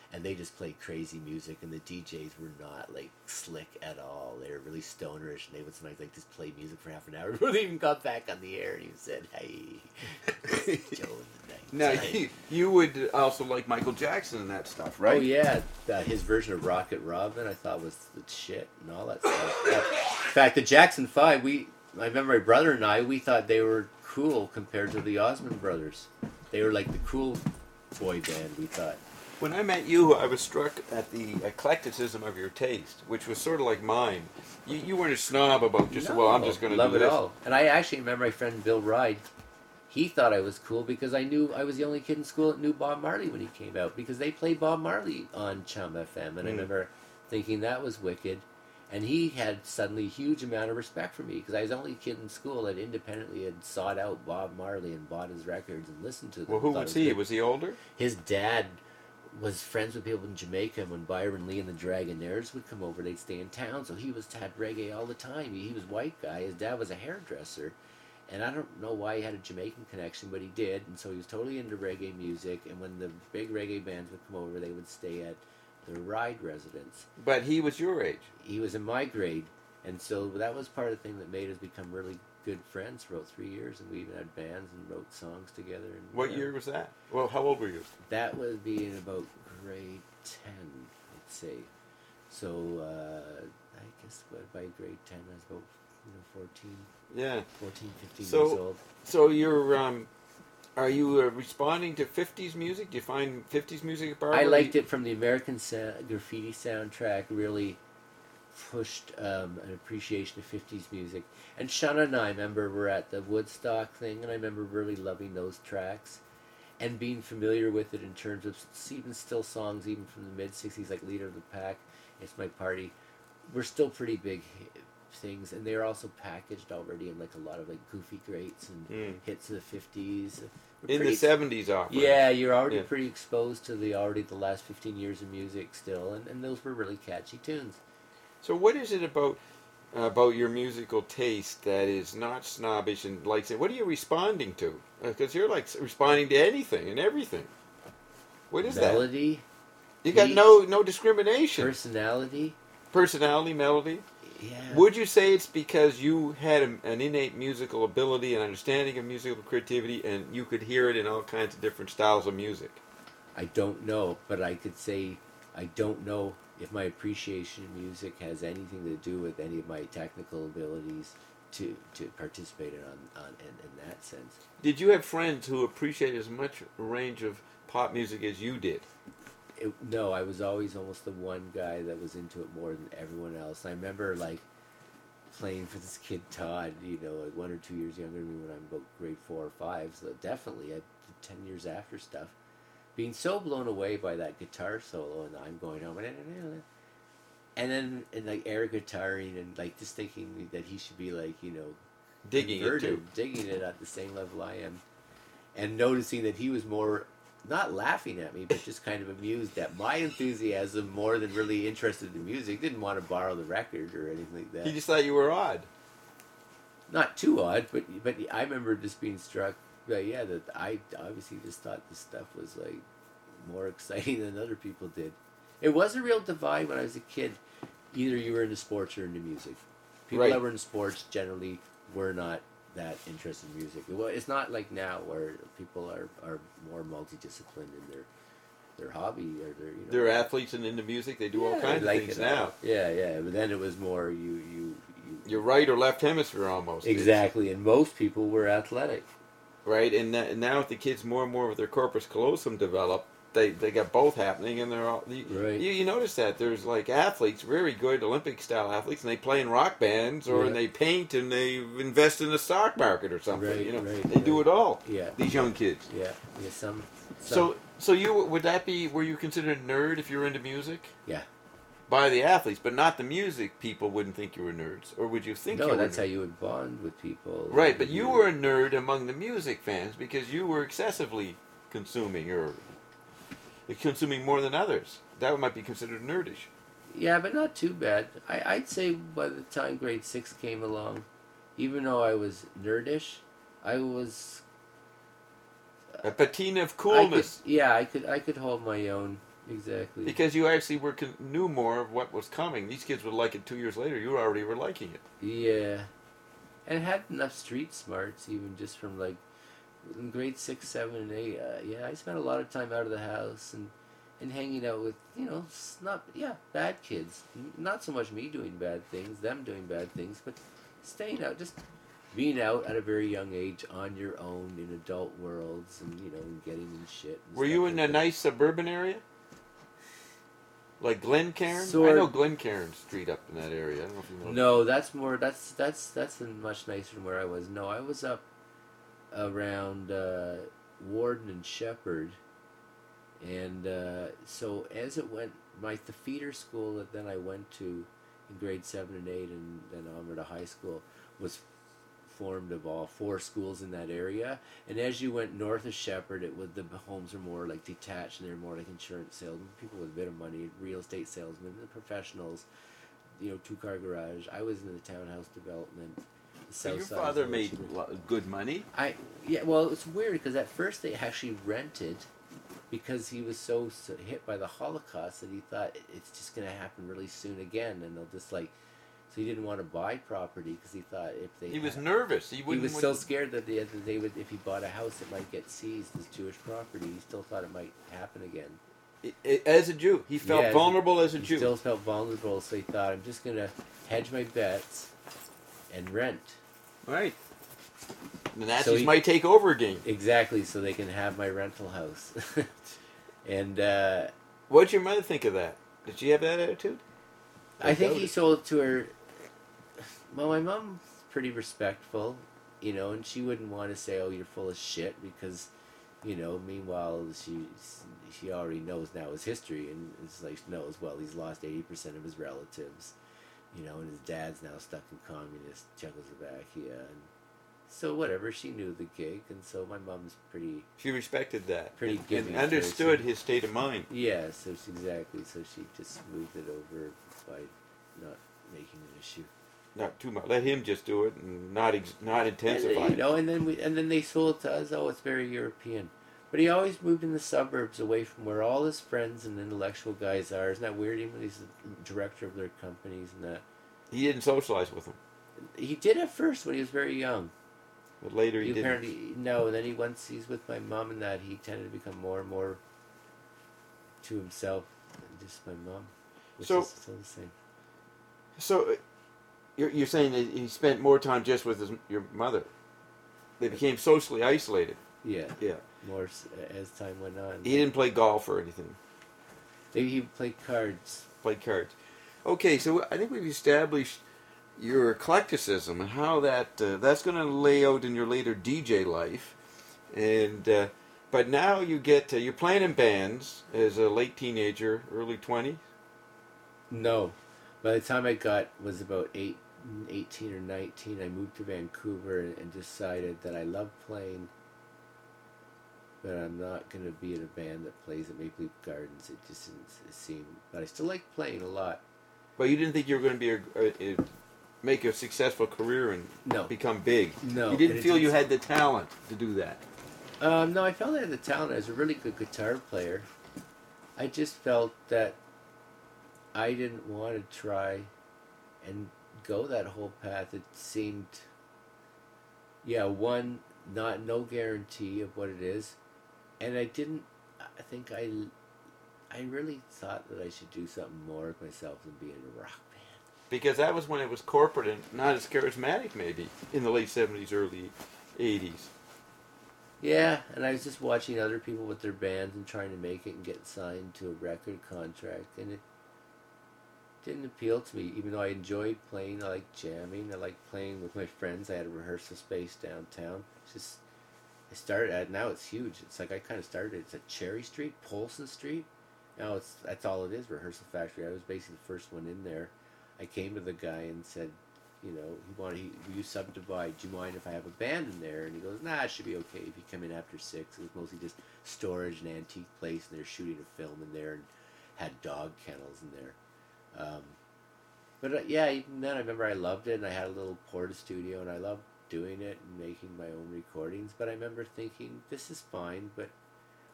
and they just played crazy music, and the DJs were not like slick at all. They were really stonerish, and they would sometimes like just play music for half an hour before they even got back on the air. And he said, "Hey, Joe in the night." Now you would also like Michael Jackson and that stuff, right? Oh yeah, his version of Rocket Robin I thought was the shit and all that stuff. In fact, the Jackson 5, I remember my brother and we thought they were cool compared to the Osmond Brothers. They were like the cool boy band, we thought. When I met you, I was struck at the eclecticism of your taste, which was sort of like mine. You weren't a snob about just, well, I'm just going to do this. Love it all. And I actually remember my friend Bill Ride. He thought I was cool because I knew I was the only kid in school that knew Bob Marley when he came out, because they played Bob Marley on Chum FM, and I remember thinking that was wicked. And he had suddenly a huge amount of respect for me because I was the only kid in school that independently had sought out Bob Marley and bought his records and listened to them. Well, who was he? Was he older? His dad was friends with people in Jamaica, and when Byron Lee and the Dragonaires would come over, they'd stay in town, so he had reggae all the time. He was a white guy. His dad was a hairdresser. And I don't know why he had a Jamaican connection, but he did. And so he was totally into reggae music. And when the big reggae bands would come over, they would stay at the Ride residence. But he was your age. He was in my grade. And so that was part of the thing that made us become really good friends for about 3 years. And we even had bands and wrote songs together. And what year was that? Well, how old were you? That would be in about grade 10, I'd say. So I guess by grade 10, I was about 14. Yeah. 14, 15 so, years old. So you're, are you responding to 50s music? Do you find 50s music Barbara? I liked it from the American Graffiti soundtrack, really pushed an appreciation of 50s music. And Shauna and I remember were at the Woodstock thing, and I remember really loving those tracks and being familiar with it in terms of even still songs, even from the mid-60s, like Leader of the Pack, It's My Party, were still pretty big things, and they were also packaged already in like a lot of like goofy greats and hits of the 50s. In the 70s often. Yeah, you're already pretty exposed to the last 15 years of music still, and those were really catchy tunes. So what is it about your musical taste that is not snobbish and like, what are you responding to? Because you're like responding to anything and everything. What is Melody, that? You got no discrimination. Personality, melody. Yeah. Would you say it's because you had an innate musical ability and understanding of musical creativity, and you could hear it in all kinds of different styles of music? I don't know, but I could say I don't know if my appreciation of music has anything to do with any of my technical abilities to participate in that sense. Did you have friends who appreciated as much range of pop music as you did? No, I was always almost the one guy that was into it more than everyone else. I remember like playing for this kid Todd, like 1 or 2 years younger than me when I'm about grade 4 or 5. So definitely, 10 years after stuff, being so blown away by that guitar solo, and I'm going home and then like air guitaring and like just thinking that he should be like digging it at the same level I am, and noticing that he was more. Not laughing at me, but just kind of amused at my enthusiasm more than really interested in music. Didn't want to borrow the record or anything like that. He just thought you were odd. Not too odd, but I remember just being struck by, that I obviously just thought this stuff was like more exciting than other people did. It was a real divide when I was a kid. Either you were into sports or into music. People that were in sports generally were not that interested in music. It's not like now where people are more multidisciplined in their hobby or they're athletes and into music. They do all kinds of things now. Yeah. But then it was more your right or left hemisphere almost. Exactly, and most people were athletic. Right, and now with the kids more and more with their corpus callosum develop, they got both happening, and they're all right. You notice that there's like athletes, very good Olympic style athletes, and they play in rock bands or and they paint and they invest in the stock market or something. Right, they do it all. Yeah, these young kids. Yeah, some. So you were you considered a nerd if you were into music? Yeah. By the athletes, but not the music people wouldn't think you were nerds, or would you think? No, that's how you would bond with people. Right, but you were a nerd among the music fans because you were excessively consuming more than others. That might be considered nerdish. Yeah, but not too bad. I'd say by the time grade 6 came along, even though I was nerdish, I was a patina of coolness. I could hold my own. Exactly. Because you actually knew more of what was coming. These kids would like it 2 years later. You already were liking it. Yeah. And had enough street smarts, even just from like in grade 6, 7, and 8. Yeah, I spent a lot of time out of the house and hanging out with, not, bad kids. Not so much me doing bad things, them doing bad things, but staying out, just being out at a very young age on your own in adult worlds and, and getting in shit. And Were stuff you in like a that. nice suburban area? Like Glencairn? Sort- I know Glencairn Street up in that area. I don't know if you know. No, that's more, that's much nicer than where I was. No, I was up around Warden and Shepherd. And so as it went, the feeder school that then I went to in grade 7 and 8 and then on to high school was formed of all 4 schools in that area. And as you went north of Shepherd, the homes were more like detached and they're more like insurance salesmen, people with a bit of money, real estate salesmen, the professionals, 2-car garage. I was in the townhouse development. The So south your side father of made Richmond. good money. Well, it's weird because at first they actually rented because he was so hit by the Holocaust that he thought it's just going to happen really soon again, and they'll just so he didn't want to buy property because he thought if they He was nervous. He was so scared that they would, if he bought a house, it might get seized as Jewish property. He still thought it might happen again. As a Jew, he felt vulnerable as a he Jew. Still felt vulnerable, so he thought, I'm just going to hedge my bets and rent. Right. The Nazis So might take over again. Exactly, so they can have my rental house. And What did your mother think of that? Did she have that attitude? I think he sold it to her. Well, my mom's pretty respectful, and she wouldn't want to say, "Oh, you're full of shit," because, meanwhile she already knows now his history, and it's like knows well he's lost 80% of his relatives, and his dad's now stuck in communist Czechoslovakia, and so whatever, she knew the gig, and so my mom's pretty. She respected that. Pretty and giving understood person. his state of mind. Yeah, exactly. So she just smoothed it over by not making an issue. Not too much. Let him just do it and not intensify. And then they sold it to us. Oh, it's very European. But he always moved in the suburbs, away from where all his friends and intellectual guys are. Isn't that weird? Even he's the director of their companies and that. He didn't socialize with them. He did at first when he was very young. But later he didn't. Apparently, no. And then once he's with my mom and that, he tended to become more and more to himself, and just my mom, which is still the same. So, you're saying that he spent more time just with your mother. They became socially isolated. Yeah. Yeah. More as time went on. He didn't play golf or anything. He played cards. Played cards. Okay, so I think we've established your eclecticism and how that's going to lay out in your later DJ life, and but now you're playing in bands as a late teenager, early 20s. No, by the time I was about 18 or 19, I moved to Vancouver and decided that I love playing, but I'm not going to be in a band that plays at Maple Leaf Gardens. It just didn't seem, but I still like playing a lot. But you didn't think you were going to be make a successful career and become big. No. You didn't feel you had the talent to do that. No, I felt I had the talent. I was a really good guitar player. I just felt that I didn't want to try and go that whole path. It seemed, no guarantee of what it is. And I really thought that I should do something more with myself than being a rock band. Because that was when it was corporate and not as charismatic, maybe, in the late 70s, early 80s. Yeah, and I was just watching other people with their bands and trying to make it and get signed to a record contract, and it didn't appeal to me, even though I enjoyed playing. I like jamming. I like playing with my friends. I had a rehearsal space downtown. I started at, now it's huge. It's like I kind of started, it's at Cherry Street, Polson Street. Now that's all it is, Rehearsal Factory. I was basically the first one in there. I came to the guy and said, will you subdivide? Do you mind if I have a band in there? And he goes, nah, it should be okay if you come in after 6. It was mostly just storage and antique place, and they're shooting a film in there and had dog kennels in there. But even then I remember I loved it, and I had a little Porta studio, and I loved doing it and making my own recordings. But I remember thinking, this is fine, but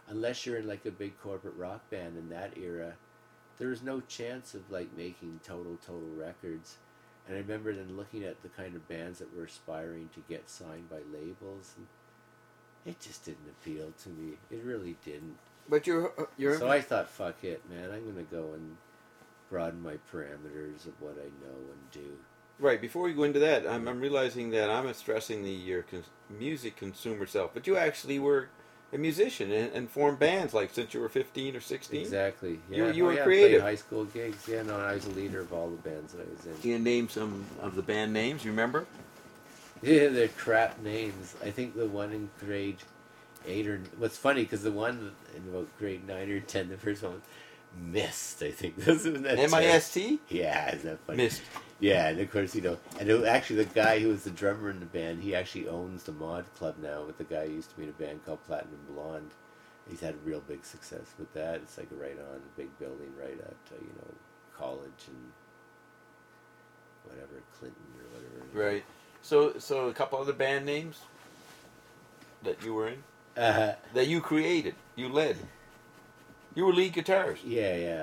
unless you're in like a big corporate rock band in that era, there's no chance of like making total records. And I remember then looking at the kind of bands that were aspiring to get signed by labels, and it just didn't appeal to me. It really didn't. But you're So I thought, fuck it, man. I'm gonna go and broaden my parameters of what I know and do. right. Before we go into that, I'm realizing that I'm stressing your music consumer self, but you actually were a musician and formed bands like since you were 15 or 16. Exactly. You- Yeah. you were I creative. played high school gigs. Yeah, no, I was a leader of all the bands that I was in. Can you name some of the band names? You remember? Yeah, they're crap names. I think the one in grade 8 or... What's funny, because the one in about grade 9 or 10, the first one was Mist, I think. Isn't that M-I-S-T? Yeah, isn't that funny? Mist. Yeah, and of course, and actually the guy who was the drummer in the band, he actually owns the Mod Club now with the guy who used to be in a band called Platinum Blonde. He's had real big success with that. It's like right on a big building right at, college and whatever, Clinton or whatever. Right. So a couple other band names that you were in? That you created, you led. You were lead guitarist. Yeah.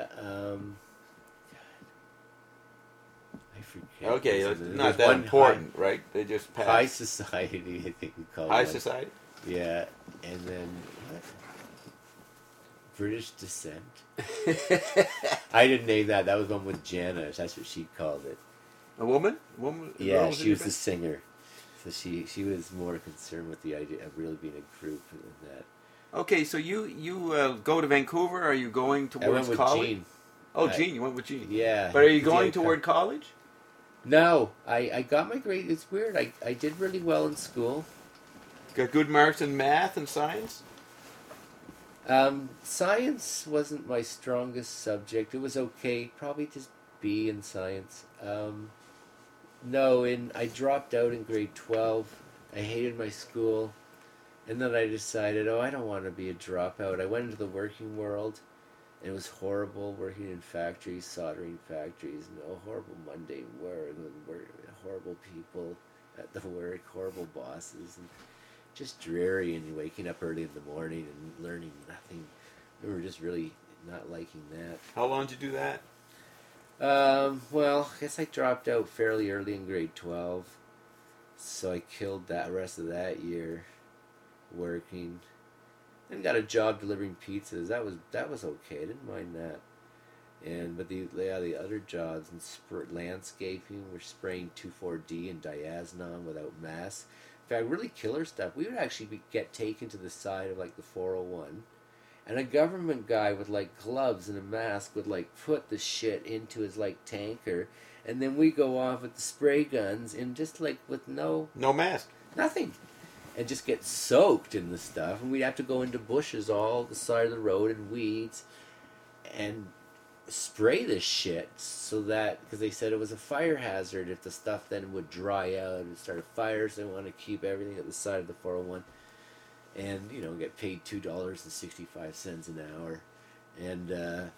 I forget. Okay, There's not that one important, right? They just passed. High Society, I think we call High it. Society? Yeah, and then what? British Descent. I didn't name that. That was one with Jana. That's what she called it. A woman? Woman? Yeah, she was the singer. So she was more concerned with the idea of really being a group than that. Okay, so you go to Vancouver. Are you going I went towards with college? Gene. Oh, Gene, you went with Gene. Yeah. But are you he going did toward college? No, I got my grade. It's weird. I did really well in school. Got good marks in math and science? Science wasn't my strongest subject. It was okay. Probably just B in science. No, I dropped out in grade 12. I hated my school. And then I decided, I don't want to be a dropout. I went into the working world. And it was horrible working in factories, soldering factories. Horrible mundane work, horrible people at the work, horrible bosses. And just dreary, and waking up early in the morning and learning nothing. We were just really not liking that. How long did you do that? Well, I guess I dropped out fairly early in grade 12. So I killed that rest of that year working. And got a job delivering pizzas. That was okay. I didn't mind that. But the other jobs in landscaping, we're spraying 2,4-D and diazinon without masks. In fact, really killer stuff. We would actually get taken to the side of like the 401, and a government guy with like gloves and a mask would like put the shit into his like tanker, and then we go off with the spray guns and just like with no mask, nothing, and just get soaked in the stuff, and we'd have to go into bushes all the side of the road and weeds, and spray this shit so that, because they said it was a fire hazard if the stuff then would dry out and start a fire, so they want to keep everything at the side of the 401 and get paid $2.65 an hour. And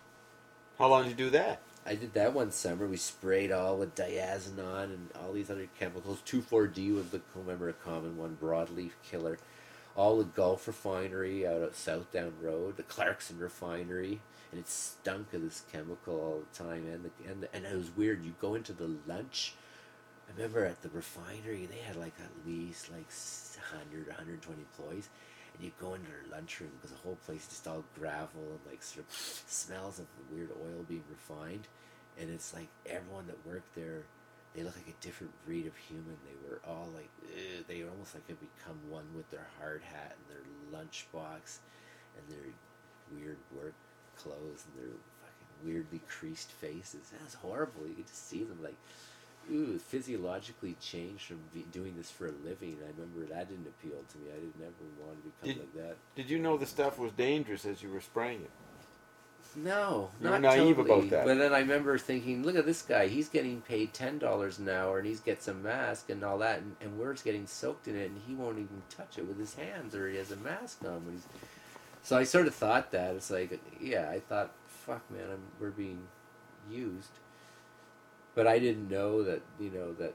how long did you do that? I did that one summer. We sprayed all with diazinon and all these other chemicals. 2,4-D was a common one, broadleaf killer. All the Gulf refinery out at South Down Road, the Clarkson refinery, and it stunk of this chemical all the time. And it was weird. You go into the lunch. I remember at the refinery they had like at least like 100, 120 employees, and you go into their lunchroom because the whole place is just all gravel and like sort of smells of the weird oil being refined, and it's like everyone that worked there, they look like a different breed of human. They were all like, they were almost like had become one with their hard hat and their lunchbox and their weird work clothes and their fucking weirdly creased faces. That was horrible. You could just see them like, physiologically changed from doing this for a living. I remember that didn't appeal to me. I didn't ever want to become like that. Did you know the stuff was dangerous as you were spraying it? No, you were not naive totally. about that. But then I remember thinking, look at this guy. He's getting paid $10 an hour, and he gets a mask and all that, and we're getting soaked in it, and he won't even touch it with his hands, or he has a mask on. So I sort of thought that. It's like, yeah, I thought, fuck, man, we're being used. But I didn't know that, that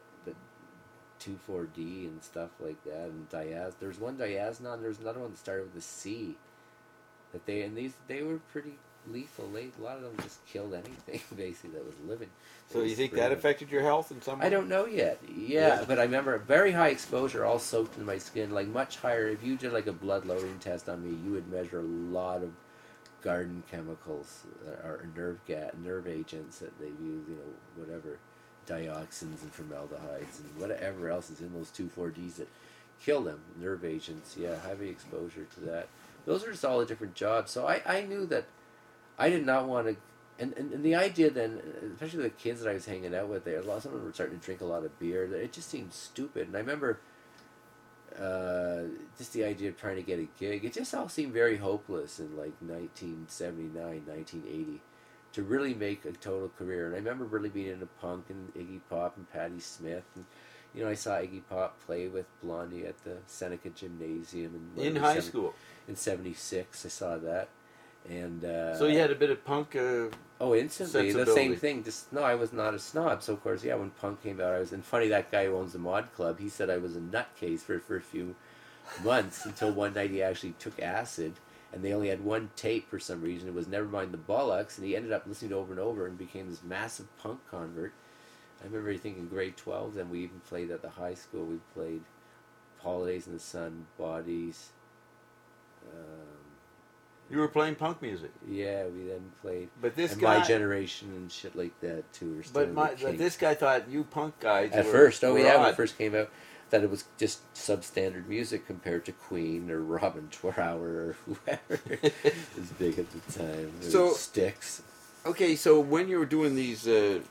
2,4-D and stuff like that, and there's one diazinon, there's another one that started with a C. That they were pretty lethal. A lot of them just killed anything basically that was living. So you think that affected your health in some way? I don't know yet. Yeah, but I remember very high exposure, all soaked in my skin, like much higher. If you did like a blood loading test on me, you would measure a lot of garden chemicals or nerve agents that they use, whatever, dioxins and formaldehydes and whatever else is in those 2,4-Ds that kill them, nerve agents. Yeah, heavy exposure to that. Those are just all the different jobs. So I knew that I did not want to, and the idea then, especially the kids that I was hanging out with there, some of them were starting to drink a lot of beer. It just seemed stupid. And I remember just the idea of trying to get a gig, it just all seemed very hopeless in like 1979, 1980 to really make a total career. And I remember really being into punk and Iggy Pop and Patti Smith. And, I saw Iggy Pop play with Blondie at the Seneca Gymnasium. In high school? In 76, I saw that. And so you had a bit of punk instantly. The same thing. I was not a snob. So, of course, when punk came out, and funny, that guy who owns the Mod Club, he said I was a nutcase for a few months until one night he actually took acid, and they only had one tape for some reason. It was Nevermind the Bollocks, and he ended up listening to it over and over and became this massive punk convert. I remember thinking grade 12, and we even played at the high school. We played Holidays in the Sun, Bodies. You were playing punk music. Yeah, we then played. But this and guy, My Generation and shit like that too. But this guy thought you punk guys at were, first. Were when odd. it first came out, that it was just substandard music compared to Queen or Robin Trower or whoever was big at the time. So Styx. Okay, so when you were doing these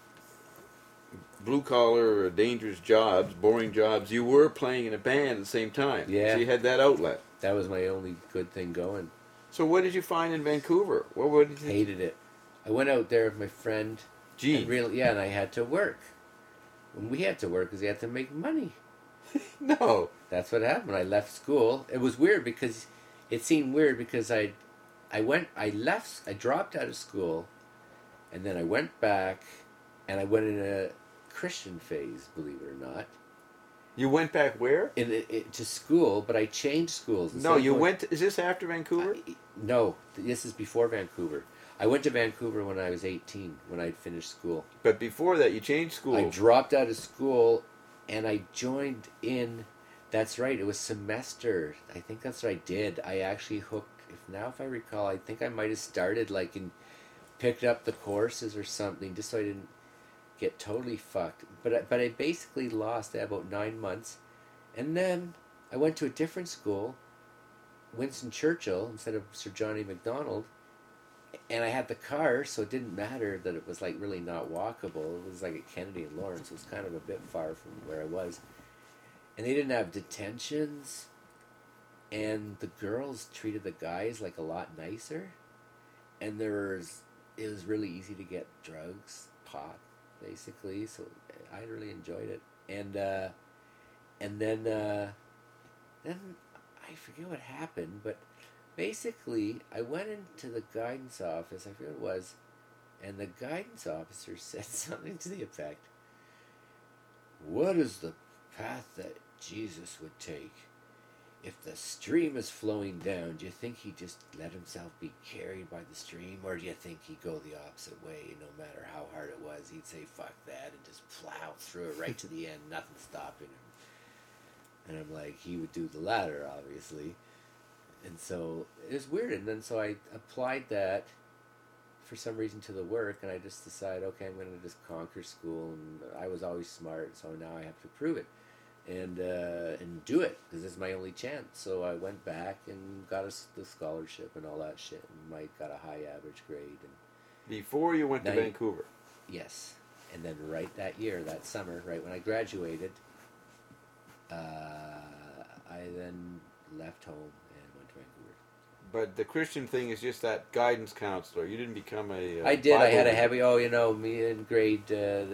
blue collar or dangerous jobs, boring jobs, you were playing in a band at the same time. Yeah. So you had that outlet. That was my only good thing going. So what did you find in Vancouver? What did you Hated it. I went out there with my friend. Gene. And I had to work. And we had to work because we had to make money. No. That's what happened. I left school. It was weird because it seemed weird because I dropped out of school, and then I went back, and I went in a Christian phase, believe it or not. You went back where? To school, but I changed schools. No, you went. Is this after Vancouver? No, this is before Vancouver. I went to Vancouver when I was 18, when I'd finished school. But before that, you changed school. I dropped out of school, and I joined in. That's right. It was semester. I think that's what I did. I actually hooked. If I recall, I think I might have started picked up the courses or something, just so I didn't get totally fucked. But I basically lost about 9 months, and then I went to a different school, Winston Churchill instead of Sir Johnny MacDonald, and I had the car, so it didn't matter that it was really not walkable. It was at Kennedy and Lawrence. It was kind of a bit far from where I was, and they didn't have detentions, and the girls treated the guys a lot nicer, and it was really easy to get drugs, pot, basically, so I really enjoyed it. And then I forget what happened, but basically I went into the guidance office, I forget what it was, and the guidance officer said something to the effect, "What is the path that Jesus would take? If the stream is flowing down, do you think he'd just let himself be carried by the stream, or do you think he'd go the opposite way? No matter how hard it was, he'd say, fuck that, and just plow through it right to the end, nothing stopping him." And I'm like, he would do the latter, obviously. And so it was weird. And then so I applied that for some reason to the work, and I just decided, okay, I'm going to just conquer school. And I was always smart, so now I have to prove it. And do it, because it's my only chance. So I went back and got the scholarship and all that shit, and Mike got a high average grade. And before you went to Vancouver? Yes. And then right that year, that summer, right when I graduated, I then left home and went to Vancouver. But the Christian thing is just that guidance counselor. You didn't become a I did. Bible I had a reader. heavy, me in grade,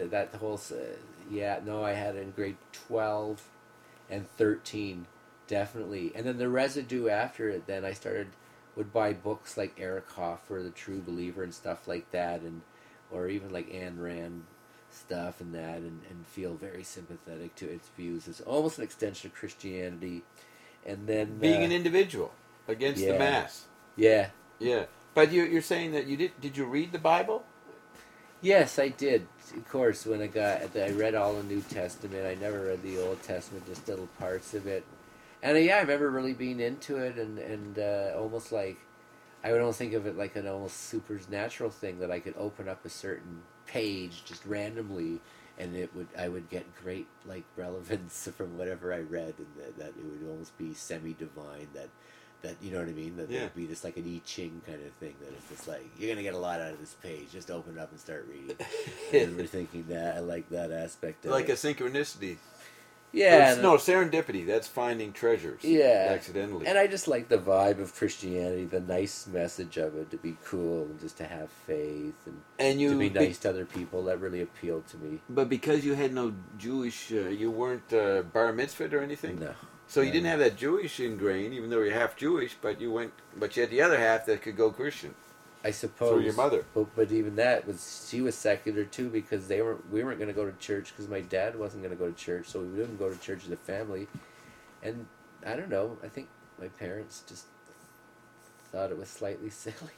I had in grade 12 and 13, definitely. And then the residue after it, then I would buy books like Eric Hoffer, The True Believer, and stuff like that, or even like Ayn Rand stuff and that, and feel very sympathetic to its views. It's almost an extension of Christianity. And then being an individual against the mass. Yeah, Yeah, but you're saying that you did you read the Bible? Yes, I did. Of course, when I read all the New Testament. I never read the Old Testament, just little parts of it. And yeah, I remember really being into it, and almost like I would almost think of it like an almost supernatural thing that I could open up a certain page just randomly, and I would get great like relevance from whatever I read, and that it would almost be semi divine. That you know what I mean? That Yeah. would be just like an I Ching kind of thing. That it's just like you're gonna get a lot out of this page. Just open it up and start reading. And we're thinking that I like that aspect of Like it. a synchronicity. Yeah, No, serendipity. That's finding treasures. Yeah. Accidentally. And I just like the vibe of Christianity, the nice message of it, to be cool and just to have faith and you to be nice to other people. That really appealed to me. But because you had no Jewish, you weren't bar mitzvahed or anything. No. So you didn't have that Jewish ingrained, even though you're half Jewish. But you had the other half that could go Christian. I suppose. Through your mother. But even that she was secular too, because we weren't going to go to church because my dad wasn't going to go to church, so we didn't go to church as a family. And I don't know. I think my parents just thought it was slightly silly.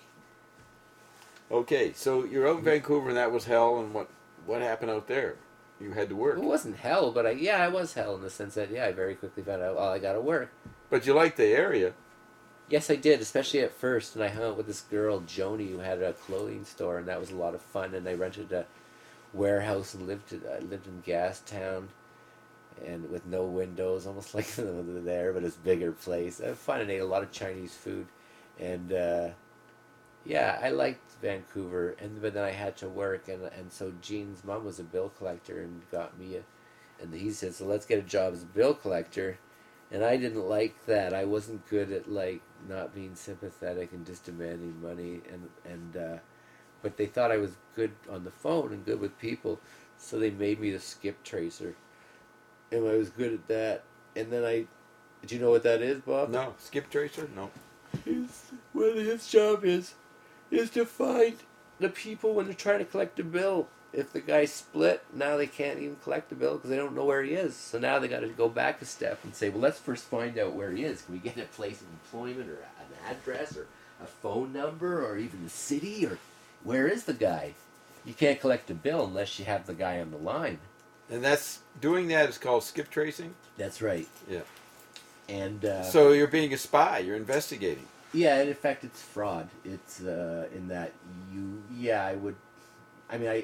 Okay, so you're out in Vancouver, and that was hell. And what happened out there? You had to work. It wasn't hell, but I was hell in the sense that I very quickly found out, I got to work. But you liked the area. Yes, I did, especially at first. And I hung out with this girl, Joni, who had a clothing store, and that was a lot of fun. And I rented a warehouse and lived in Gastown, and with no windows, almost like there, but it's a bigger place. I was fun and ate a lot of Chinese food, and I liked Vancouver. But then I had to work, and so Gene's mom was a bill collector and got me and he said, so let's get a job as a bill collector. And I didn't like that. I wasn't good at like not being sympathetic and just demanding money. But they thought I was good on the phone and good with people, so they made me the skip tracer. And I was good at that. And then do you know what that is, Bob? No, skip tracer. No. What his job is to find the people when they're trying to collect a bill. If the guy split, now they can't even collect the bill because they don't know where he is. So now they got to go back a step and say, well, let's first find out where he is. Can we get a place of employment or an address or a phone number or even the city? Or where is the guy? You can't collect a bill unless you have the guy on the line. And doing that is called skip tracing? That's right. Yeah. And so you're being a spy. You're investigating. Yeah, and in fact, it's fraud. It's in that I would. I mean,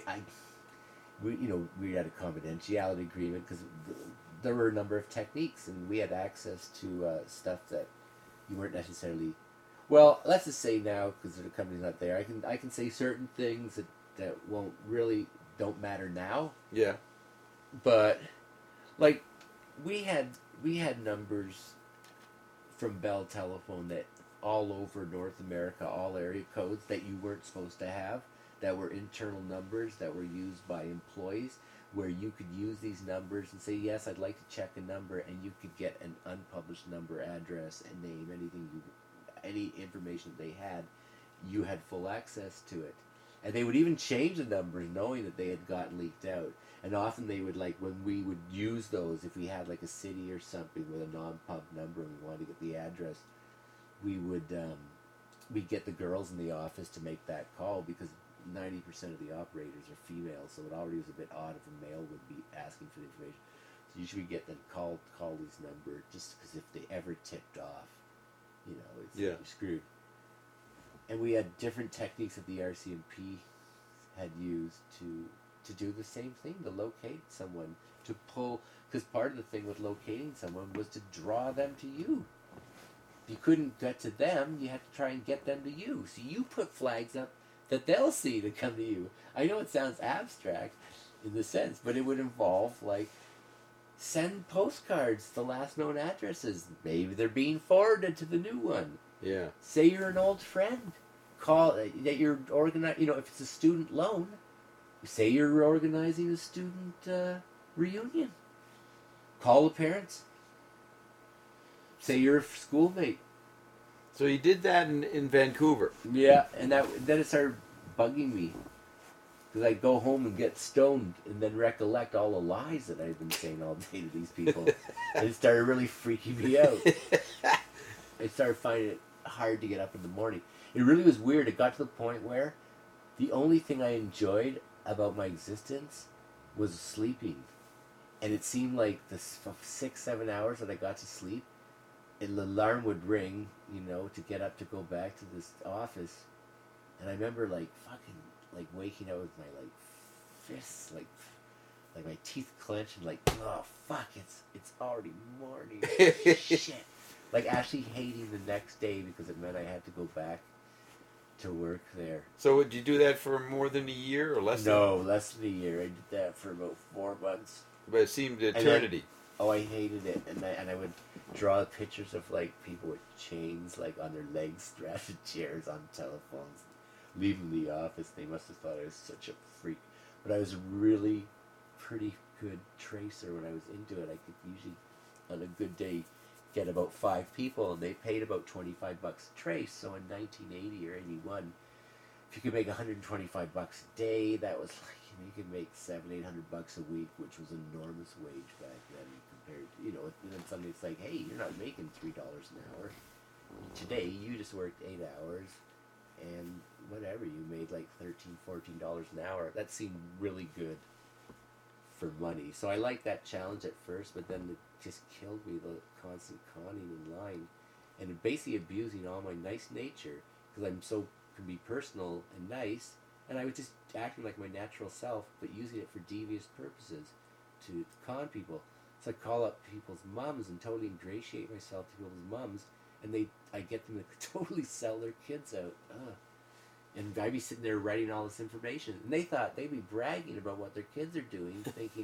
we had a confidentiality agreement because there were a number of techniques, and we had access to stuff that you weren't necessarily. Well, let's just say now, because the company's not there, I can say certain things that don't matter now. Yeah. But like we had numbers from Bell Telephone that all over North America, all area codes that you weren't supposed to have, that were internal numbers that were used by employees, where you could use these numbers and say, yes, I'd like to check a number, and you could get an unpublished number, address, and name, any information they had, you had full access to it. And they would even change the numbers knowing that they had gotten leaked out. And often they would, like, when we would use those, if we had like a city or something with a non-pub number and we wanted to get the address, we would we'd get the girls in the office to make that call, because 90% of the operators are female, so it already was a bit odd if a male would be asking for the information. So usually we get them call these numbers, just because if they ever tipped off, you're screwed. And we had different techniques that the RCMP had used to do the same thing, to locate someone, to pull, because part of the thing with locating someone was to draw them to you. If you couldn't get to them, you had to try and get them to you. So you put flags up that they'll see to come to you. I know it sounds abstract in the sense, but it would involve, like, send postcards to the last known addresses. Maybe they're being forwarded to the new one. Yeah. Say you're an old friend. Call that you're organizing. If it's a student loan, say you're organizing a student reunion. Call the parents. Say you're a schoolmate. So you did that in Vancouver. Yeah, and then it started bugging me. Because I'd go home and get stoned and then recollect all the lies that I'd been saying all day to these people. And it started really freaking me out. I started finding it hard to get up in the morning. It really was weird. It got to the point where the only thing I enjoyed about my existence was sleeping. And it seemed like the 6, 7 hours that I got to sleep, an alarm would ring, to get up to go back to this office. And I remember fucking waking up with my fists like my teeth clenched and oh fuck, it's already morning. Shit. Actually hating the next day because it meant I had to go back to work there. So would you do that for more than a year or less? No, less than a year. I did that for about 4 months. But it seemed eternity. I hated it, and I would draw pictures of people with chains on their legs strapped to chairs on telephones, leaving the office. They must have thought I was such a freak, but I was a really pretty good tracer when I was into it. I could usually, on a good day, get about 5 people, and they paid about $25 a trace. So in 1980 or 81, if you could make $125 a day, that was you could make $700-800 a week, which was an enormous wage back then compared to, and then suddenly it's hey, you're not making $3 an hour. Today, you just worked 8 hours, and whatever, you made $13-14 an hour. That seemed really good for money. So I liked that challenge at first, but then it just killed me, the constant conning and lying, and basically abusing all my nice nature, because I'm so can be personal and nice, and I was just acting like my natural self, but using it for devious purposes to con people. So I call up people's mums and totally ingratiate myself to people's mums, and I get them to totally sell their kids out. And I'd be sitting there writing all this information, and they thought they'd be bragging about what their kids are doing, thinking